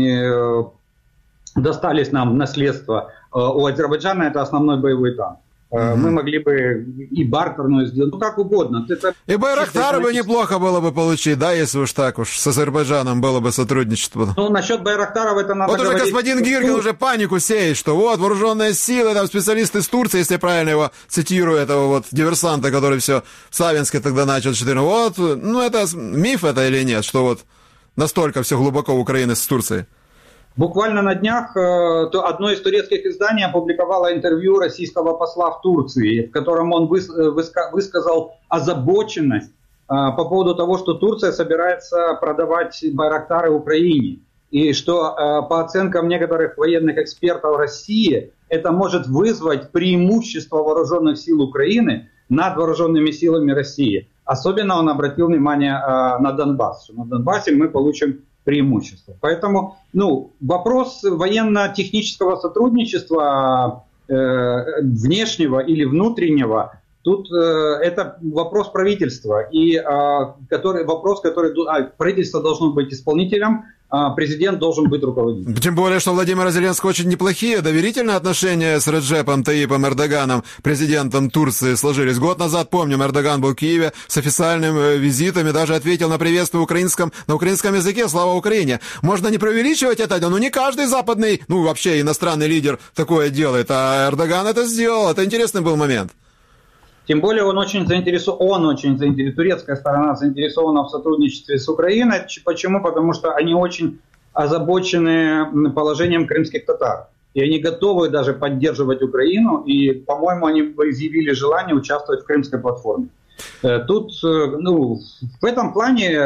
достались нам в наследство. У Азербайджана это основной боевой танк. Mm-hmm. Мы могли бы и бартерную сделать, ну как угодно. Это и Байрактары бы неплохо было бы получить, да, если уж так уж с Азербайджаном было бы сотрудничество. Ну, насчет Байрактаров это надо вот говорить. Вот уже господин Гиркин уже панику сеет, что вот вооруженные силы, там специалисты из Турции, если я правильно его цитирую, этого вот диверсанта, который все в Савинске тогда начал четыре. Вот, ну это миф это или нет, что вот настолько все глубоко в Украине с Турцией? Буквально на днях одно из турецких изданий опубликовало интервью российского посла в Турции, в котором он высказал озабоченность по поводу того, что Турция собирается продавать байрактары Украине. И что по оценкам некоторых военных экспертов России это может вызвать преимущество вооруженных сил Украины над вооруженными силами России. Особенно он обратил внимание на Донбасс, что на Донбассе мы получим преимущество. Поэтому ну, вопрос военно-технического сотрудничества э, внешнего или внутреннего, тут э, это вопрос правительства. И э, который, вопрос, который а, правительство должно быть исполнителем, а президент должен быть руководителем. Тем более, что у Владимира Зеленского очень неплохие доверительные отношения с Реджепом Таyyипом Эрдоганом, президентом Турции, сложились. Год назад, помним, Эрдоган был в Киеве с официальным визитом и даже ответил на приветствие украинском, на украинском языке «Слава Украине». Можно не преувеличивать это, но не каждый западный, ну вообще иностранный лидер такое делает, а Эрдоган это сделал. Это интересный был момент. Тем более он очень заинтересован, он очень заинтересован, турецкая сторона заинтересована в сотрудничестве с Украиной. Почему? Потому что они очень озабочены положением крымских татар. И они готовы даже поддерживать Украину. И, по-моему, они изъявили желание участвовать в Крымской платформе. Тут, ну, в этом плане,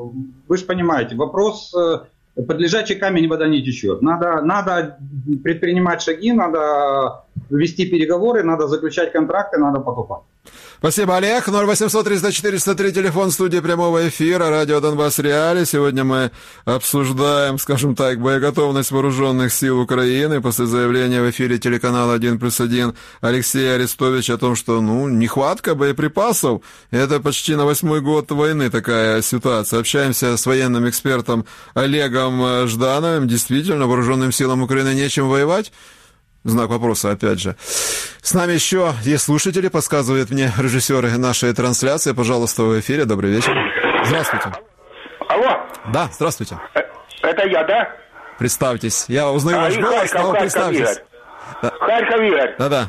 вы же понимаете, вопрос... Под лежачий камень вода не течет. Надо, надо предпринимать шаги, надо вести переговоры, надо заключать контракты, надо покупать. Спасибо, Олег. ноль восемьсот триста четыреста три, телефон студии прямого эфира, радио Донбасс Реалии. Сегодня мы обсуждаем, скажем так, боеготовность вооруженных сил Украины после заявления в эфире телеканала один плюс один Алексея Арестовича о том, что, ну, нехватка боеприпасов, это почти на восьмой год войны такая ситуация. Общаемся с военным экспертом Олегом Ждановым. Действительно, вооруженным силам Украины нечем воевать? Знак вопроса, опять же. С нами еще есть слушатели, подсказывают мне режиссеры нашей трансляции. Пожалуйста, в эфире. Добрый вечер. Здравствуйте. Алло. Да, здравствуйте. Это я, да? Представьтесь. Я узнаю а, ваш голос, Харьков, но Харьков, представьтесь. Игорь. Да. Харьков Игорь. Да-да.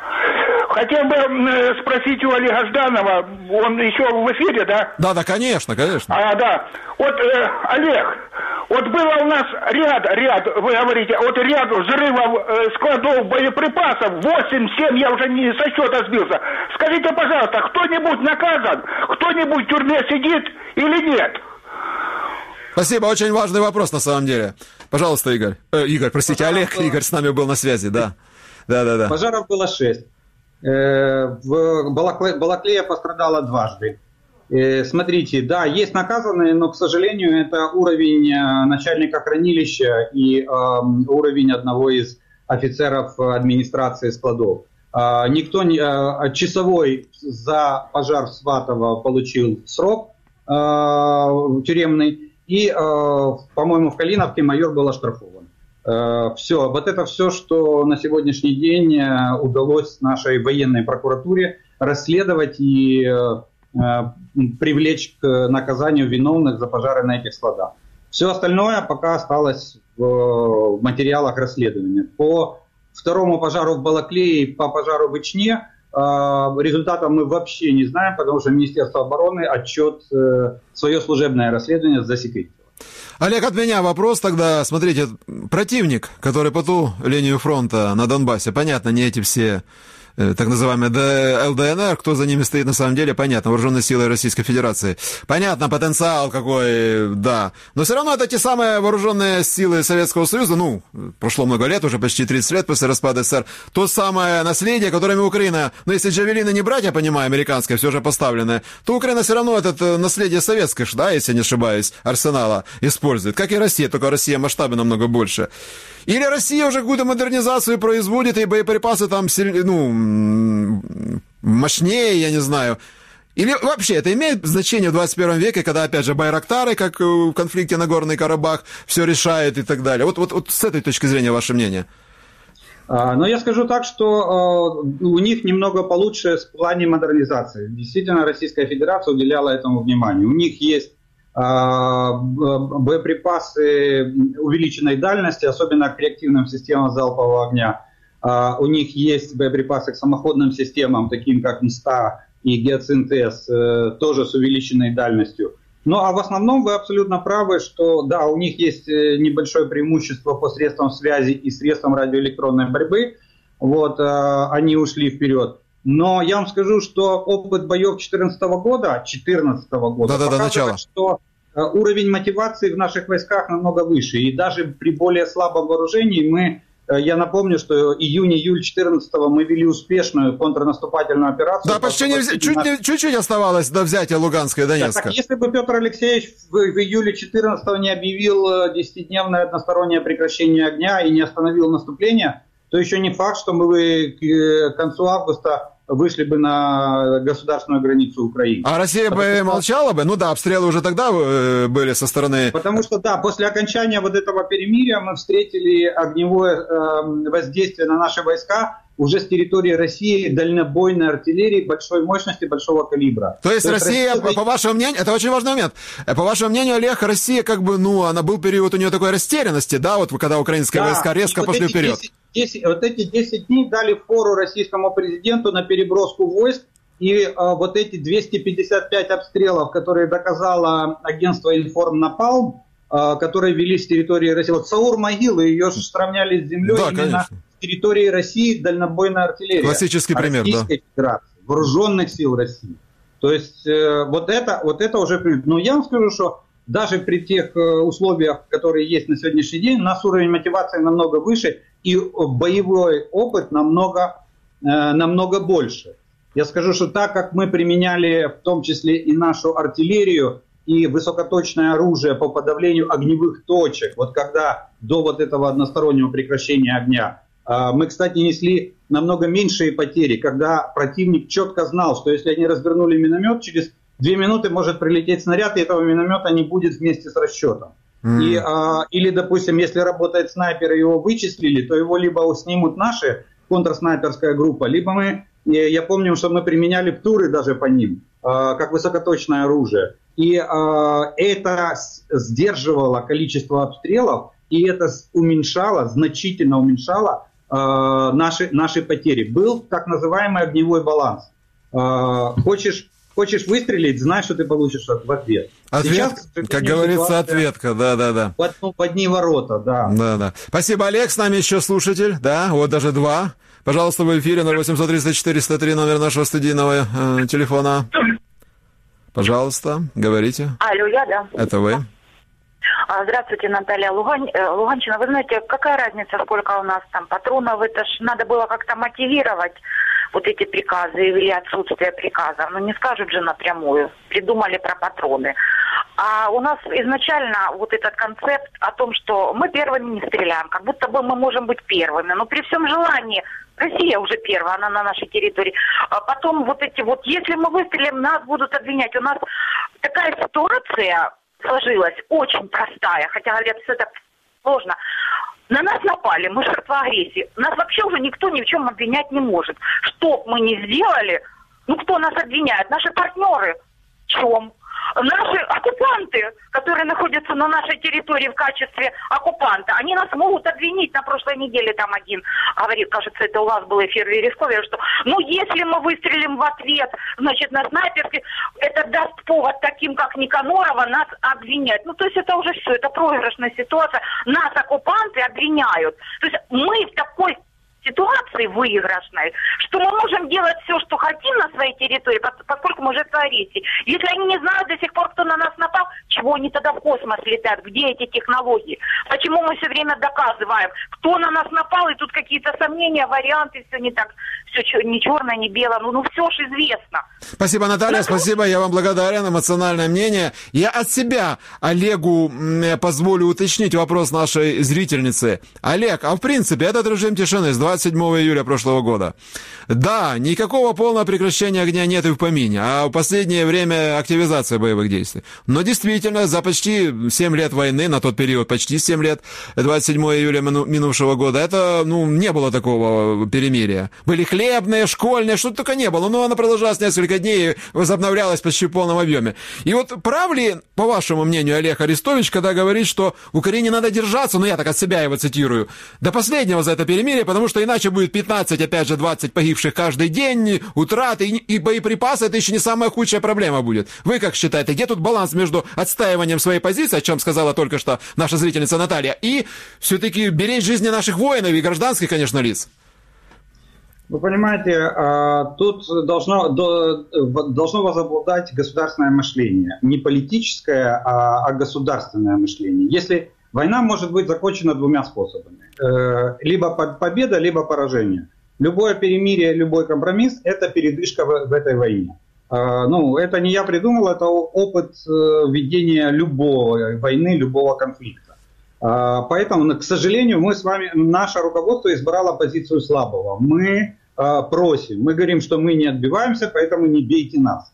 Хотел бы спросить у Олега Жданова, он еще в эфире, да? Да-да, конечно, конечно. А, да. Вот, э, Олег, вот было у нас ряд, ряд, вы говорите, вот ряд взрывов э, складов боеприпасов, восемь-семь, я уже не со счета сбился. Скажите, пожалуйста, кто-нибудь наказан, кто-нибудь в тюрьме сидит или нет? Спасибо, очень важный вопрос на самом деле. Пожалуйста, Игорь. Э, Игорь, простите, Пожаров Олег, было... Игорь с нами был на связи, да. Да-да-да. Пожаров было шесть. В Балаклее пострадало дважды. Смотрите, да, есть наказанные, но, к сожалению, это уровень начальника хранилища и э, уровень одного из офицеров администрации складов. Э, никто не, э, часовой за пожар в Сватово получил срок э, тюремный, и, э, по-моему, в Калиновке майор был оштрафован. Все, вот это все, что на сегодняшний день удалось нашей военной прокуратуре расследовать и э, привлечь к наказанию виновных за пожары на этих складах. Все остальное пока осталось в, в материалах расследования. По второму пожару в Балаклее, по пожару в Ичне. Результатов мы вообще не знаем, потому что Министерство обороны отчет, свое служебное расследование засекретило. Олег, от меня вопрос тогда. Смотрите, противник, который по ту линию фронта на Донбассе, понятно, не эти все так называемые эл дэ эн эр, кто за ними стоит на самом деле, понятно, вооруженные силы Российской Федерации. Понятно, потенциал какой, да. Но все равно это те самые вооруженные силы Советского Союза, ну, прошло много лет, уже почти тридцать лет после распада эс эс эс эр, то самое наследие, которыми Украина, ну, если джавелины не брать, я понимаю, американское, все же поставленное, то Украина все равно это наследие советское, да, если я не ошибаюсь, арсенала использует, как и Россия, только Россия масштабы намного больше. Или Россия уже какую-то модернизацию производит, и боеприпасы там, ну, мощнее, я не знаю. Или вообще это имеет значение в двадцать первом веке, когда, опять же, байрактары, как в конфликте Нагорный Карабах, все решают и так далее. Вот, вот, вот с этой точки зрения ваше мнение? Но я скажу так, что у них немного получше в плане модернизации. Действительно, Российская Федерация уделяла этому внимание. У них есть боеприпасы увеличенной дальности, особенно к реактивным системам залпового огня. У них есть боеприпасы к самоходным системам, таким как МСТА и Гиацинт-С, тоже с увеличенной дальностью. Ну а в основном вы абсолютно правы, что да, у них есть небольшое преимущество по средствам связи и средствам радиоэлектронной борьбы. Вот, они ушли вперед. Но я вам скажу, что опыт боев две тысячи четырнадцатого года, две тысячи четырнадцатого года да, да, показывает, начало. что уровень мотивации в наших войсках намного выше. И даже при более слабом вооружении мы, я напомню, что июнь-июль две тысячи четырнадцатого мы вели успешную контрнаступательную операцию. Да, почти не, чуть, наш... чуть-чуть оставалось до взятия Луганска и Донецка. Да, так если бы Петр Алексеевич в, в июле две тысячи четырнадцатого не объявил десятидневное одностороннее прекращение огня и не остановил наступление, то еще не факт, что мы к концу августа вышли бы на государственную границу Украины. А Россия Потому бы что... молчала бы? Ну да, обстрелы уже тогда были со стороны... Потому что, да, после окончания вот этого перемирия мы встретили огневое э, воздействие на наши войска уже с территории России дальнобойной артиллерии большой мощности, большого калибра. То есть, То есть Россия, Россия, по вашему мнению, это очень важный момент, по вашему мнению, Олег, Россия как бы, ну, она был период у нее такой растерянности, да, вот когда украинские да, войска резко вот пошли вперед. десять, десять, вот эти десять дней дали фору российскому президенту на переброску войск, и а, вот эти двести пятьдесят пять обстрелов, которые доказало агентство «Информ-Напалм», а, которые вели с территории России, вот Саур-Могилы, ее же сравняли с землей да, именно конечно. С территории России дальнобойная артиллерия. Классический пример, Российской да. Федерации, вооруженных сил России. То есть э, вот, это, вот это уже... Но я вам скажу, что даже при тех э, условиях, которые есть на сегодняшний день, у нас уровень мотивации намного выше, и боевой опыт намного, э, намного больше. Я скажу, что так как мы применяли в том числе и нашу артиллерию, и высокоточное оружие по подавлению огневых точек, вот когда до вот этого одностороннего прекращения огня, мы, кстати, несли намного меньшие потери, когда противник четко знал, что если они развернули миномет, через две минуты может прилететь снаряд, и этого миномета не будет вместе с расчетом. Mm. И, а, или, допустим, если работает снайпер и его вычислили, то его либо снимут наши, контрснайперская группа, либо мы, я помню, что мы применяли птуры даже по ним, а, как высокоточное оружие. И а, это сдерживало количество обстрелов, и это уменьшало, значительно уменьшало Наши, наши потери. Был так называемый огневой баланс. Хочешь, хочешь выстрелить, знай, что ты получишь в ответ. Ответ, Сейчас, как говорится, ответка, да-да-да. Под, ну, под одни ворота, да. Да-да. Спасибо, Олег. С нами еще слушатель, да, вот даже два. Пожалуйста, в эфире ноль восемьсот тридцать четыреста три, номер нашего студийного э, телефона. Пожалуйста, говорите. Алло, я, да. Это вы. Здравствуйте, Наталья Лугань, Луганщина. Вы знаете, какая разница, сколько у нас там патронов? Это ж надо было как-то мотивировать вот эти приказы или отсутствие приказов. Ну, не скажут же напрямую. Придумали про патроны. А у нас изначально вот этот концепт о том, что мы первыми не стреляем, как будто бы мы можем быть первыми. Но при всем желании, Россия уже первая, она на нашей территории. А потом вот эти вот, если мы выстрелим, нас будут обвинять. У нас такая ситуация... сложилась очень простая, хотя говорят, что это сложно. На нас напали, мы жертва агрессии. Нас вообще уже никто ни в чем обвинять не может. Что б мы ни сделали, ну кто нас обвиняет? Наши партнеры. В чем? наши оккупанты, которые находятся на нашей территории в качестве оккупанта, они нас могут обвинить. На прошлой неделе там один говорит, кажется, это у вас был эфир Вересковья, что ну если мы выстрелим в ответ, значит, на снайперке, это даст повод таким, как Никанорова, нас обвинять. Ну, то есть это уже все, это проигрышная ситуация. Нас оккупанты обвиняют. То есть мы в такой ситуации выигрышной, что мы можем делать все, что хотим на своей территории, поскольку мы жертва агрессии. Если они не знают до сих пор, кто на нас напал, чего они тогда в космос летают? Где эти технологии? Почему мы все время доказываем, кто на нас напал, и тут какие-то сомнения, варианты, все не так, все не черное, не белое, ну, ну все ж известно. Спасибо, Наталья, спасибо, я вам благодарен, эмоциональное мнение. Я от себя Олегу позволю уточнить вопрос нашей зрительницы. Олег, а в принципе этот режим тишины с двадцать седьмого июля прошлого года. Да, никакого полного прекращения огня нет и в помине, а в последнее время активизация боевых действий. Но действительно, за почти семь лет войны, на тот период почти семь лет, двадцать седьмого июля минувшего года, это, ну, не было такого перемирия. Были хлебные, школьные, что-то только не было, но она продолжалась несколько дней и возобновлялась почти в полном объеме. И вот прав ли, по вашему мнению, Олег Арестович, когда говорит, что Украине надо держаться, ну я так от себя его цитирую, до последнего за это перемирие, потому что иначе будет пятнадцать, опять же, двадцать погибших каждый день, утраты и, и боеприпасы, это еще не самая худшая проблема будет. Вы как считаете, где тут баланс между отстаиванием своей позиции, о чем сказала только что наша зрительница Наталья, и все-таки беречь жизни наших воинов и гражданских, конечно, лиц? Вы понимаете, тут должно, должно возобладать государственное мышление. Не политическое, а государственное мышление. Если война может быть закончена двумя способами. Либо победа, либо поражение. Любое перемирие, любой компромисс – это передышка в этой войне. Ну, это не я придумал, это опыт ведения любой войны, любого конфликта. Поэтому, к сожалению, мы с вами, наше руководство избрало позицию слабого. Мы просим, мы говорим, что мы не отбиваемся, поэтому не бейте нас.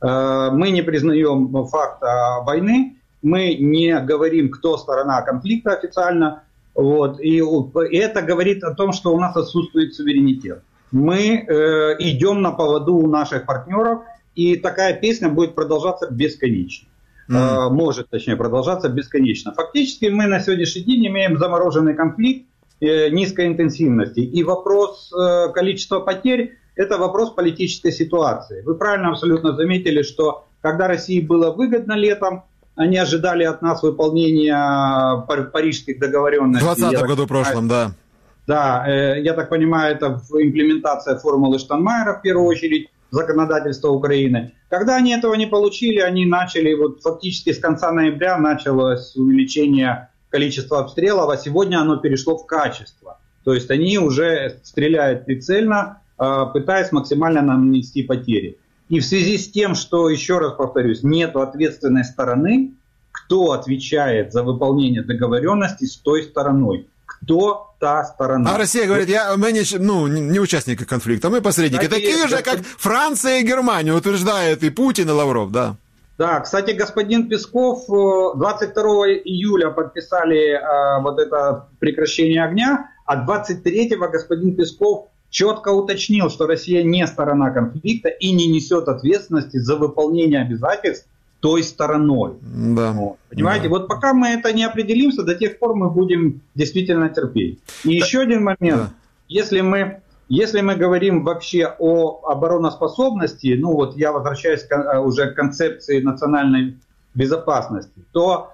Мы не признаем факт войны, мы не говорим, кто сторона конфликта официально. Вот, и это говорит о том, что у нас отсутствует суверенитет. Мы э, идем на поводу у наших партнеров, и такая песня будет продолжаться бесконечно. Mm. Э, может, точнее, продолжаться бесконечно. Фактически мы на сегодняшний день имеем замороженный конфликт э, низкой интенсивности. И вопрос э, количества потерь – это вопрос политической ситуации. Вы правильно абсолютно заметили, что когда России было выгодно летом, они ожидали от нас выполнения парижских договоренностей. В двадцатом году прошлом, да. Да, э, я так понимаю, это имплементация формулы Штайнмайера, в первую очередь, законодательства Украины. Когда они этого не получили, они начали, вот фактически с конца ноября началось увеличение количества обстрелов, а сегодня оно перешло в качество. То есть они уже стреляют прицельно, э, пытаясь максимально нанести потери. И в связи с тем, что, еще раз повторюсь, нет ответственной стороны, кто отвечает за выполнение договоренности с той стороной? Кто та сторона? А Россия говорит, я, мы не, ну, не участники конфликта, мы посредники. Такие, такие же, как Франция и Германия, утверждают и Путин, и Лавров, да. Да, кстати, господин Песков двадцать второго июля подписали э, вот это прекращение огня, а двадцать третьего господин Песков четко уточнил, что Россия не сторона конфликта и не несет ответственности за выполнение обязательств той стороной. Да. Вот. Понимаете, да. Вот пока мы это не определимся, до тех пор мы будем действительно терпеть. И да. еще один момент. Да. Если мы, если мы говорим вообще о обороноспособности, ну вот я возвращаюсь к, уже к концепции национальной безопасности, то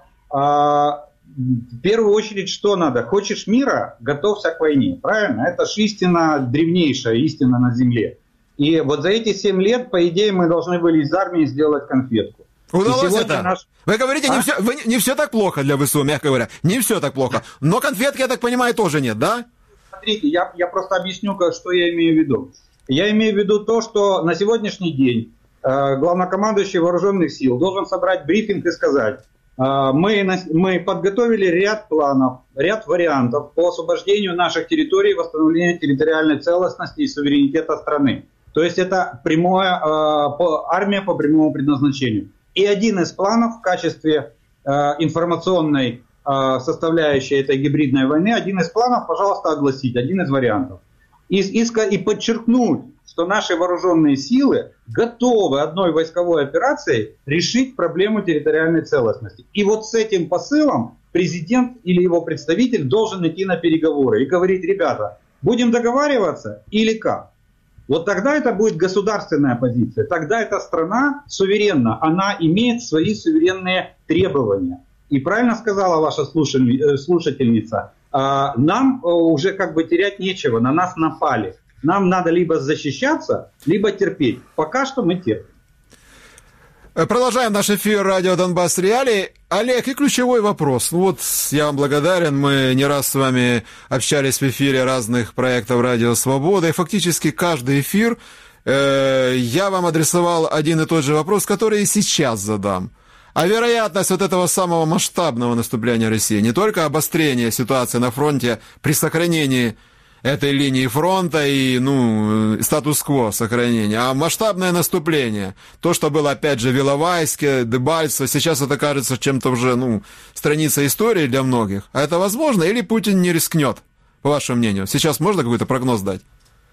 а, в первую очередь что надо? Хочешь мира, готовься к войне. Правильно? Это же истина, древнейшая истина на земле. И вот за эти семь лет, по идее, мы должны были из армии сделать конфетку. Удалось это? Наш... Вы говорите, а? не, все, вы, не все так плохо для ВСУ, мягко говоря. Не все так плохо. Но конфетки, я так понимаю, тоже нет, да? Смотрите, я, я просто объясню, что я имею в виду. Я имею в виду то, что на сегодняшний день э, главнокомандующий вооруженных сил должен собрать брифинг и сказать, Мы, мы подготовили ряд планов, ряд вариантов по освобождению наших территорий, восстановлению территориальной целостности и суверенитета страны. То есть это прямое, армия по прямому предназначению. И один из планов в качестве информационной составляющей этой гибридной войны, один из планов, пожалуйста, огласить, один из вариантов. И, и, и подчеркнуть что наши вооруженные силы готовы одной войсковой операцией решить проблему территориальной целостности. И вот с этим посылом президент или его представитель должен идти на переговоры и говорить: ребята, будем договариваться или как? Вот тогда это будет государственная позиция. Тогда эта страна суверенна, она имеет свои суверенные требования. И правильно сказала ваша слушательница, нам уже как бы терять нечего, на нас напали. Нам надо либо защищаться, либо терпеть. Пока что мы терпим. Продолжаем наш эфир радио Донбасс Реалии. Олег, и ключевой вопрос. Ну вот я вам благодарен. Мы не раз с вами общались в эфире разных проектов Радио Свобода. И фактически каждый эфир э, я вам адресовал один и тот же вопрос, который и сейчас задам. А вероятность вот этого самого масштабного наступления России, не только обострение ситуации на фронте при сохранении этой линии фронта и, ну, статус-кво сохранения, а масштабное наступление, то, что было, опять же, в Иловайске, Дебальцево, сейчас это кажется чем-то уже, ну, страница истории для многих. А это возможно или Путин не рискнет, по вашему мнению? Сейчас можно какой-то прогноз дать?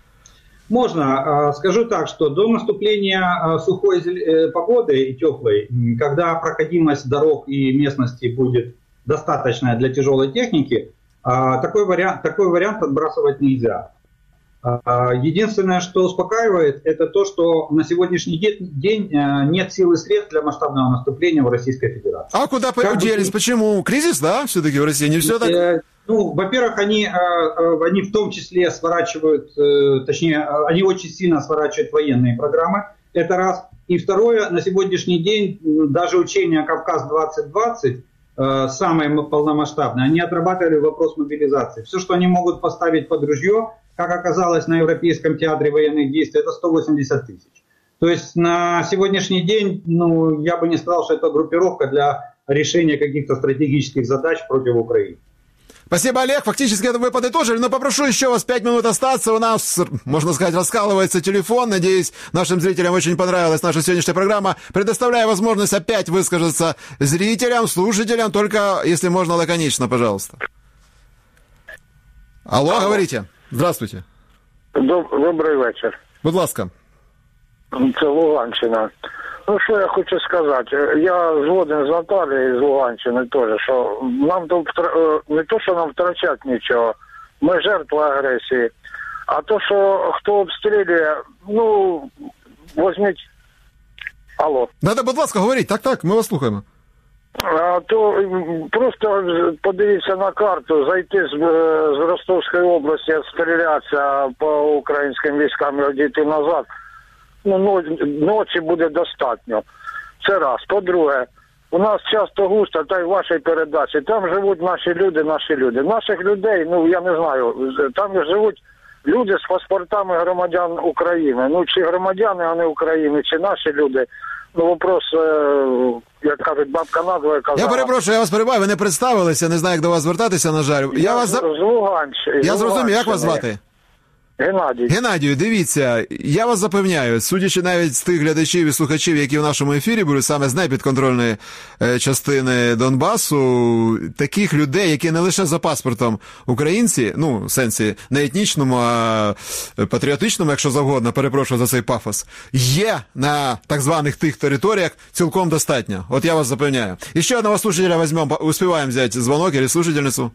Можно. Скажу так, что до наступления сухой погоды и теплой, когда проходимость дорог и местности будет достаточная для тяжелой техники, Такой вариант, такой вариант отбрасывать нельзя. Единственное, что успокаивает, это то, что на сегодняшний день нет сил и средств для масштабного наступления в Российской Федерации. А куда поделись? Бы... Почему? Кризис, да, все-таки в России? Не все так? Ну, во-первых, они, они в том числе сворачивают, точнее, они очень сильно сворачивают военные программы. Это раз. И второе, на сегодняшний день даже учения «Кавказ двадцать двадцать», самые полномасштабные, они отрабатывали вопрос мобилизации. Все, что они могут поставить под ружье, как оказалось на Европейском театре военных действий, это сто восемьдесят тысяч. То есть на сегодняшний день, ну, я бы не сказал, что это группировка для решения каких-то стратегических задач против Украины. Спасибо, Олег. Фактически это вы подытожили, но попрошу еще вас пять минут остаться. У нас, можно сказать, раскалывается телефон. Надеюсь, нашим зрителям очень понравилась наша сегодняшняя программа. Предоставляю возможность опять высказаться зрителям, слушателям, только если можно лаконично, пожалуйста. Алло, Алло. Говорите. Здравствуйте. Добрий вечір. Будь ласка. Це Луганщина. Ну, що я хочу сказати, я згоден з Наталією з Луганщини теж, що нам тут не то, що нам втрачати нічого, ми жертви агресії, а то, що хто обстрілює, ну, візьміть, алло. Да-да, будь ласка, говоріть, так-так, ми вас слухаємо. А то просто подивіться на карту, зайти з, з Ростовської області, стрілятися по українським військам і одійти назад. Ну, ночі буде достатньо. Це раз. По-друге, у нас часто густо, та й в вашій передачі, там живуть наші люди, наші люди. Наших людей, ну, я не знаю, там живуть люди з паспортами громадян України. Ну, чи громадяни, а не України, чи наші люди. Ну, вопрос, як кажуть, бабка надвоє казала. Я перепрошую, я вас перебиваю, ви не представилися, не знаю, як до вас звертатися, на жаль. Я, я вас... з Луганщини. Я зрозумів, як вас звати? Геннадій. Геннадію, дивіться, я вас запевняю, судячи навіть з тих глядачів і слухачів, які в нашому ефірі були саме з непідконтрольної е, частини Донбасу, таких людей, які не лише за паспортом українці, ну, в сенсі не етнічному, а патріотичному, якщо завгодно, перепрошую за цей пафос, є на так званих тих територіях цілком достатньо. От я вас запевняю. І ще одного слушателя візьмемо, успіваємо взяти звонок или слушательницу.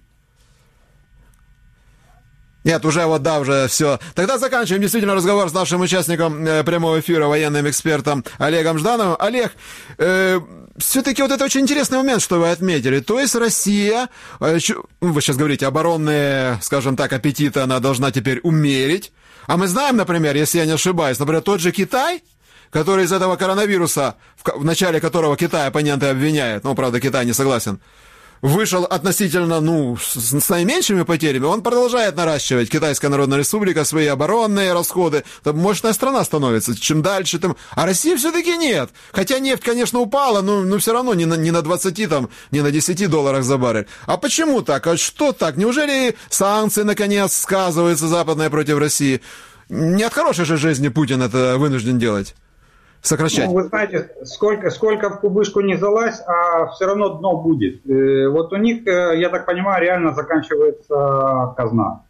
Нет, уже вот, да, уже все. Тогда заканчиваем действительно разговор с нашим участником э, прямого эфира, военным экспертом Олегом Ждановым. Олег, э, все-таки вот это очень интересный момент, что вы отметили. То есть Россия, э, ч, вы сейчас говорите, оборонные, скажем так, аппетиты она должна теперь умерить. А мы знаем, например, если я не ошибаюсь, например, тот же Китай, который из этого коронавируса, в, в начале которого Китай оппоненты обвиняют, ну, правда, Китай не согласен, вышел относительно, ну, с, с наименьшими потерями, он продолжает наращивать, Китайская Народная Республика, свои оборонные расходы. Там мощная страна становится, чем дальше, тем... А России все-таки нет. Хотя нефть, конечно, упала, но, но все равно не на, не на двадцати, там, не на десяти долларах за баррель. А почему так? А что так? Неужели санкции, наконец, сказываются западные против России? Не от хорошей же жизни Путин это вынужден делать. Сокращать. Ну, вы знаете, сколько, сколько в кубышку не залазь, а все равно дно будет. Вот у них, я так понимаю, реально заканчивается казна.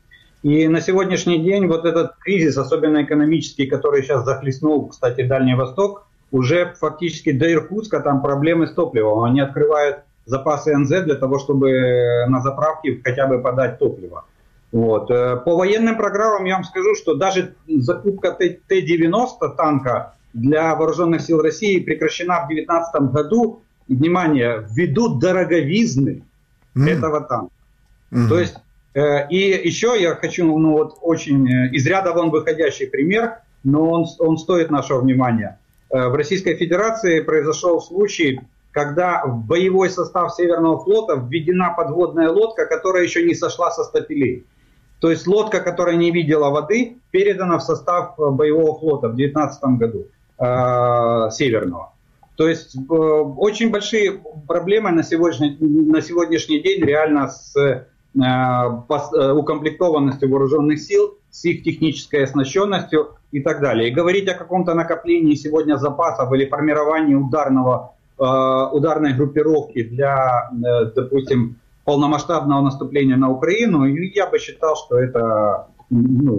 И на сегодняшний день вот этот кризис, особенно экономический, который сейчас захлестнул, кстати, Дальний Восток, уже фактически до Иркутска там проблемы с топливом. Они открывают запасы эн зэ для того, чтобы на заправке хотя бы подать топливо. Вот. По военным программам я вам скажу, что даже закупка Т девяносто танка для вооруженных сил России прекращена в две тысячи девятнадцатом году, внимание, ввиду дороговизны mm. этого танка. Mm-hmm. То есть, э, и еще я хочу, ну вот очень из ряда вон выходящий пример, но он, он стоит нашего внимания. Э, в Российской Федерации произошел случай, когда в боевой состав Северного флота введена подводная лодка, которая еще не сошла со стапелей. То есть лодка, которая не видела воды, передана в состав боевого флота в две тысячи девятнадцатом году э, Северного. То есть э, очень большие проблемы на сегодняшний, на сегодняшний день реально с э, пос, э, укомплектованностью вооруженных сил, с их технической оснащенностью и так далее. И говорить о каком-то накоплении сегодня запасов или формировании ударного, э, ударной группировки для, э, допустим, полномасштабного наступления на Украину, я бы считал, что это ну,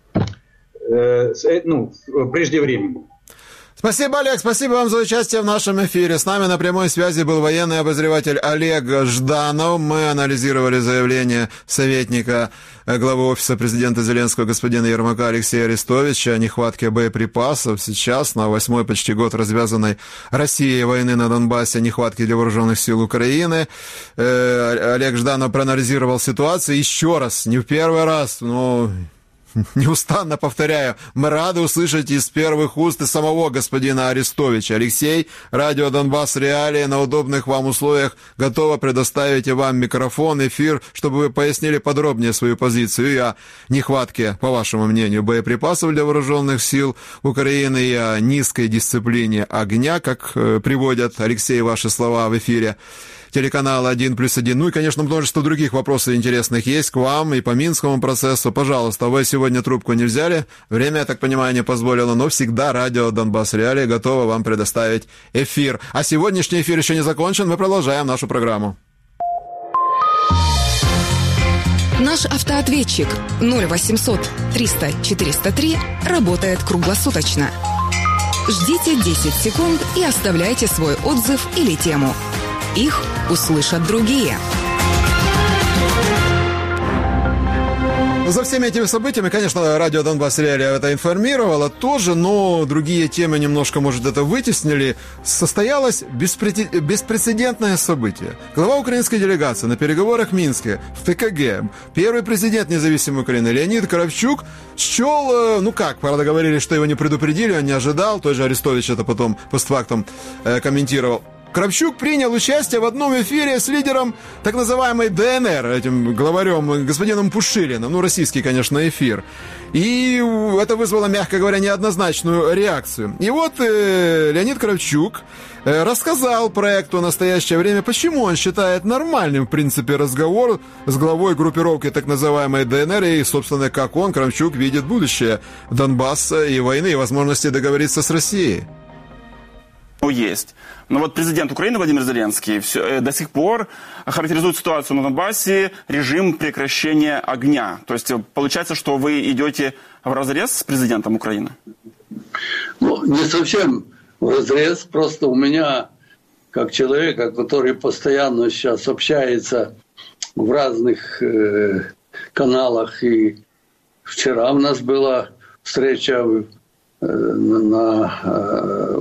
э, ну, преждевременно. Спасибо, Олег, спасибо вам за участие в нашем эфире. С нами на прямой связи был военный обозреватель Олег Жданов. Мы анализировали заявление советника главы Офиса президента Зеленского господина Ермака Алексея Арестовича о нехватке боеприпасов. Сейчас, на восьмой почти год развязанной Россией войны на Донбассе, нехватки для вооруженных сил Украины. Э, Олег Жданов проанализировал ситуацию еще раз, не в первый раз, но... Неустанно повторяю, мы рады услышать из первых уст и самого господина Арестовича. Алексей, радио «Донбасс Реалии» на удобных вам условиях готово предоставить и вам микрофон, эфир, чтобы вы пояснили подробнее свою позицию и о нехватке, по вашему мнению, боеприпасов для вооруженных сил Украины и о низкой дисциплине огня, как э, приводят, Алексей, ваши слова в эфире телеканала один плюс один. Ну и, конечно, множество других вопросов интересных есть к вам и по Минскому процессу. Пожалуйста, вы сегодня трубку не взяли. Время, я так понимаю, не позволило, но всегда радио «Донбасс Реалии» готово вам предоставить эфир. А сегодняшний эфир еще не закончен. Мы продолжаем нашу программу. Наш автоответчик ноль восемьсот триста четыреста три работает круглосуточно. Ждите десять секунд и оставляйте свой отзыв или тему. Их услышат другие. За всеми этими событиями, конечно, радио «Донбасс Реалии» это информировало тоже, но другие темы немножко, может, это вытеснили. Состоялось беспрецедентное событие. Глава украинской делегации на переговорах в Минске, в тэ ка гэ, первый президент независимой Украины Леонид Кравчук счел, ну как, правда, говорили, что его не предупредили, он не ожидал, той же Арестович это потом постфактум э, комментировал. Кравчук принял участие в одном эфире с лидером так называемой дэ эн эр, этим главарем, господином Пушилиным, ну, российский, конечно, эфир. И это вызвало, мягко говоря, неоднозначную реакцию. И вот э, Леонид Кравчук э, рассказал проекту «Настоящее время», почему он считает нормальным, в принципе, разговор с главой группировки так называемой дэ эн эр, и, собственно, как он, Кравчук, видит будущее Донбасса и войны, и возможности договориться с Россией. Есть. Но вот президент Украины Владимир Зеленский все, до сих пор характеризует ситуацию на Донбассе режим прекращения огня. То есть получается, что вы идете вразрез с президентом Украины? Ну, не совсем вразрез. Просто у меня, как человека, который постоянно сейчас общается в разных э, каналах, и вчера у нас была встреча э, на... Э,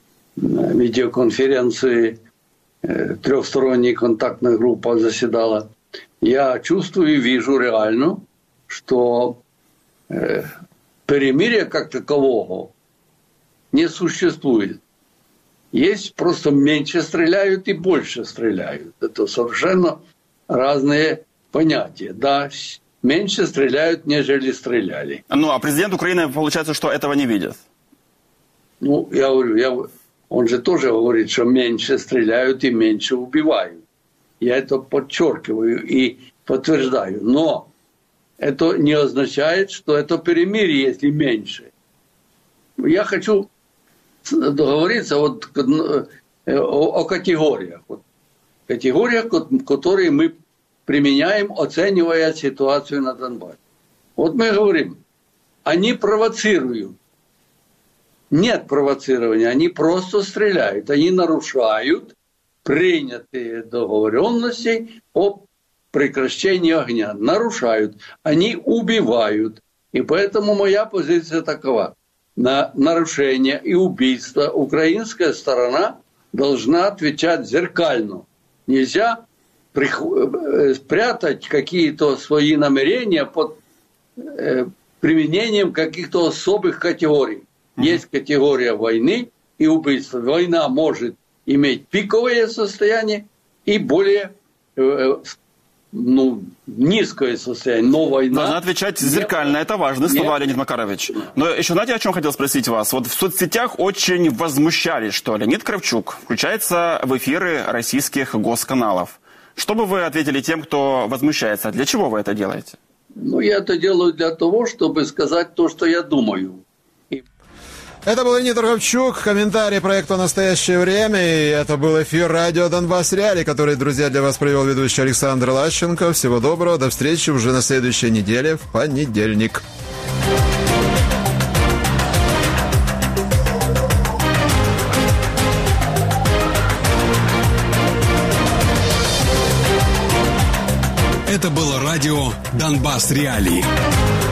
видеоконференции, э, трехсторонняя контактная группа заседала. Я чувствую и вижу реально, что э, перемирия как такового не существует. Есть просто меньше стреляют и больше стреляют. Это совершенно разные понятия. Да, меньше стреляют, нежели стреляли. Ну, а президент Украины, получается, что этого не видит? Ну, я говорю, я... Он же тоже говорит, что меньше стреляют и меньше убивают. Я это подчеркиваю и подтверждаю. Но это не означает, что это перемирие, если меньше. Я хочу договориться вот о, о категориях. Вот, категориях, которые мы применяем, оценивая ситуацию на Донбассе. Вот мы говорим, они провоцируют. Нет провоцирования, они просто стреляют. Они нарушают принятые договоренности о прекращении огня. Нарушают. Они убивают. И поэтому моя позиция такова. На нарушение и убийство украинская сторона должна отвечать зеркально. Нельзя спрятать какие-то свои намерения под э, применением каких-то особых категорий. Mm-hmm. Есть категория войны и убийства. Война может иметь пиковое состояние и более э, ну, низкое состояние. Но война... Должна отвечать зеркально. Это важные слова, Леонид Макарович. Но еще знаете, о чем хотел спросить вас? Вот в соцсетях очень возмущались, что Леонид Кравчук включается в эфиры российских госканалов. Что бы вы ответили тем, кто возмущается? Для чего вы это делаете? Ну, я это делаю для того, чтобы сказать то, что я думаю. Это был Леонид Кравчук, комментарий проекта «Настоящее время». И это был эфир радио «Донбасс Реалии», который, друзья, для вас провел ведущий Александр Лащенко. Всего доброго, до встречи уже на следующей неделе в понедельник. Это было радио «Донбасс Реалии».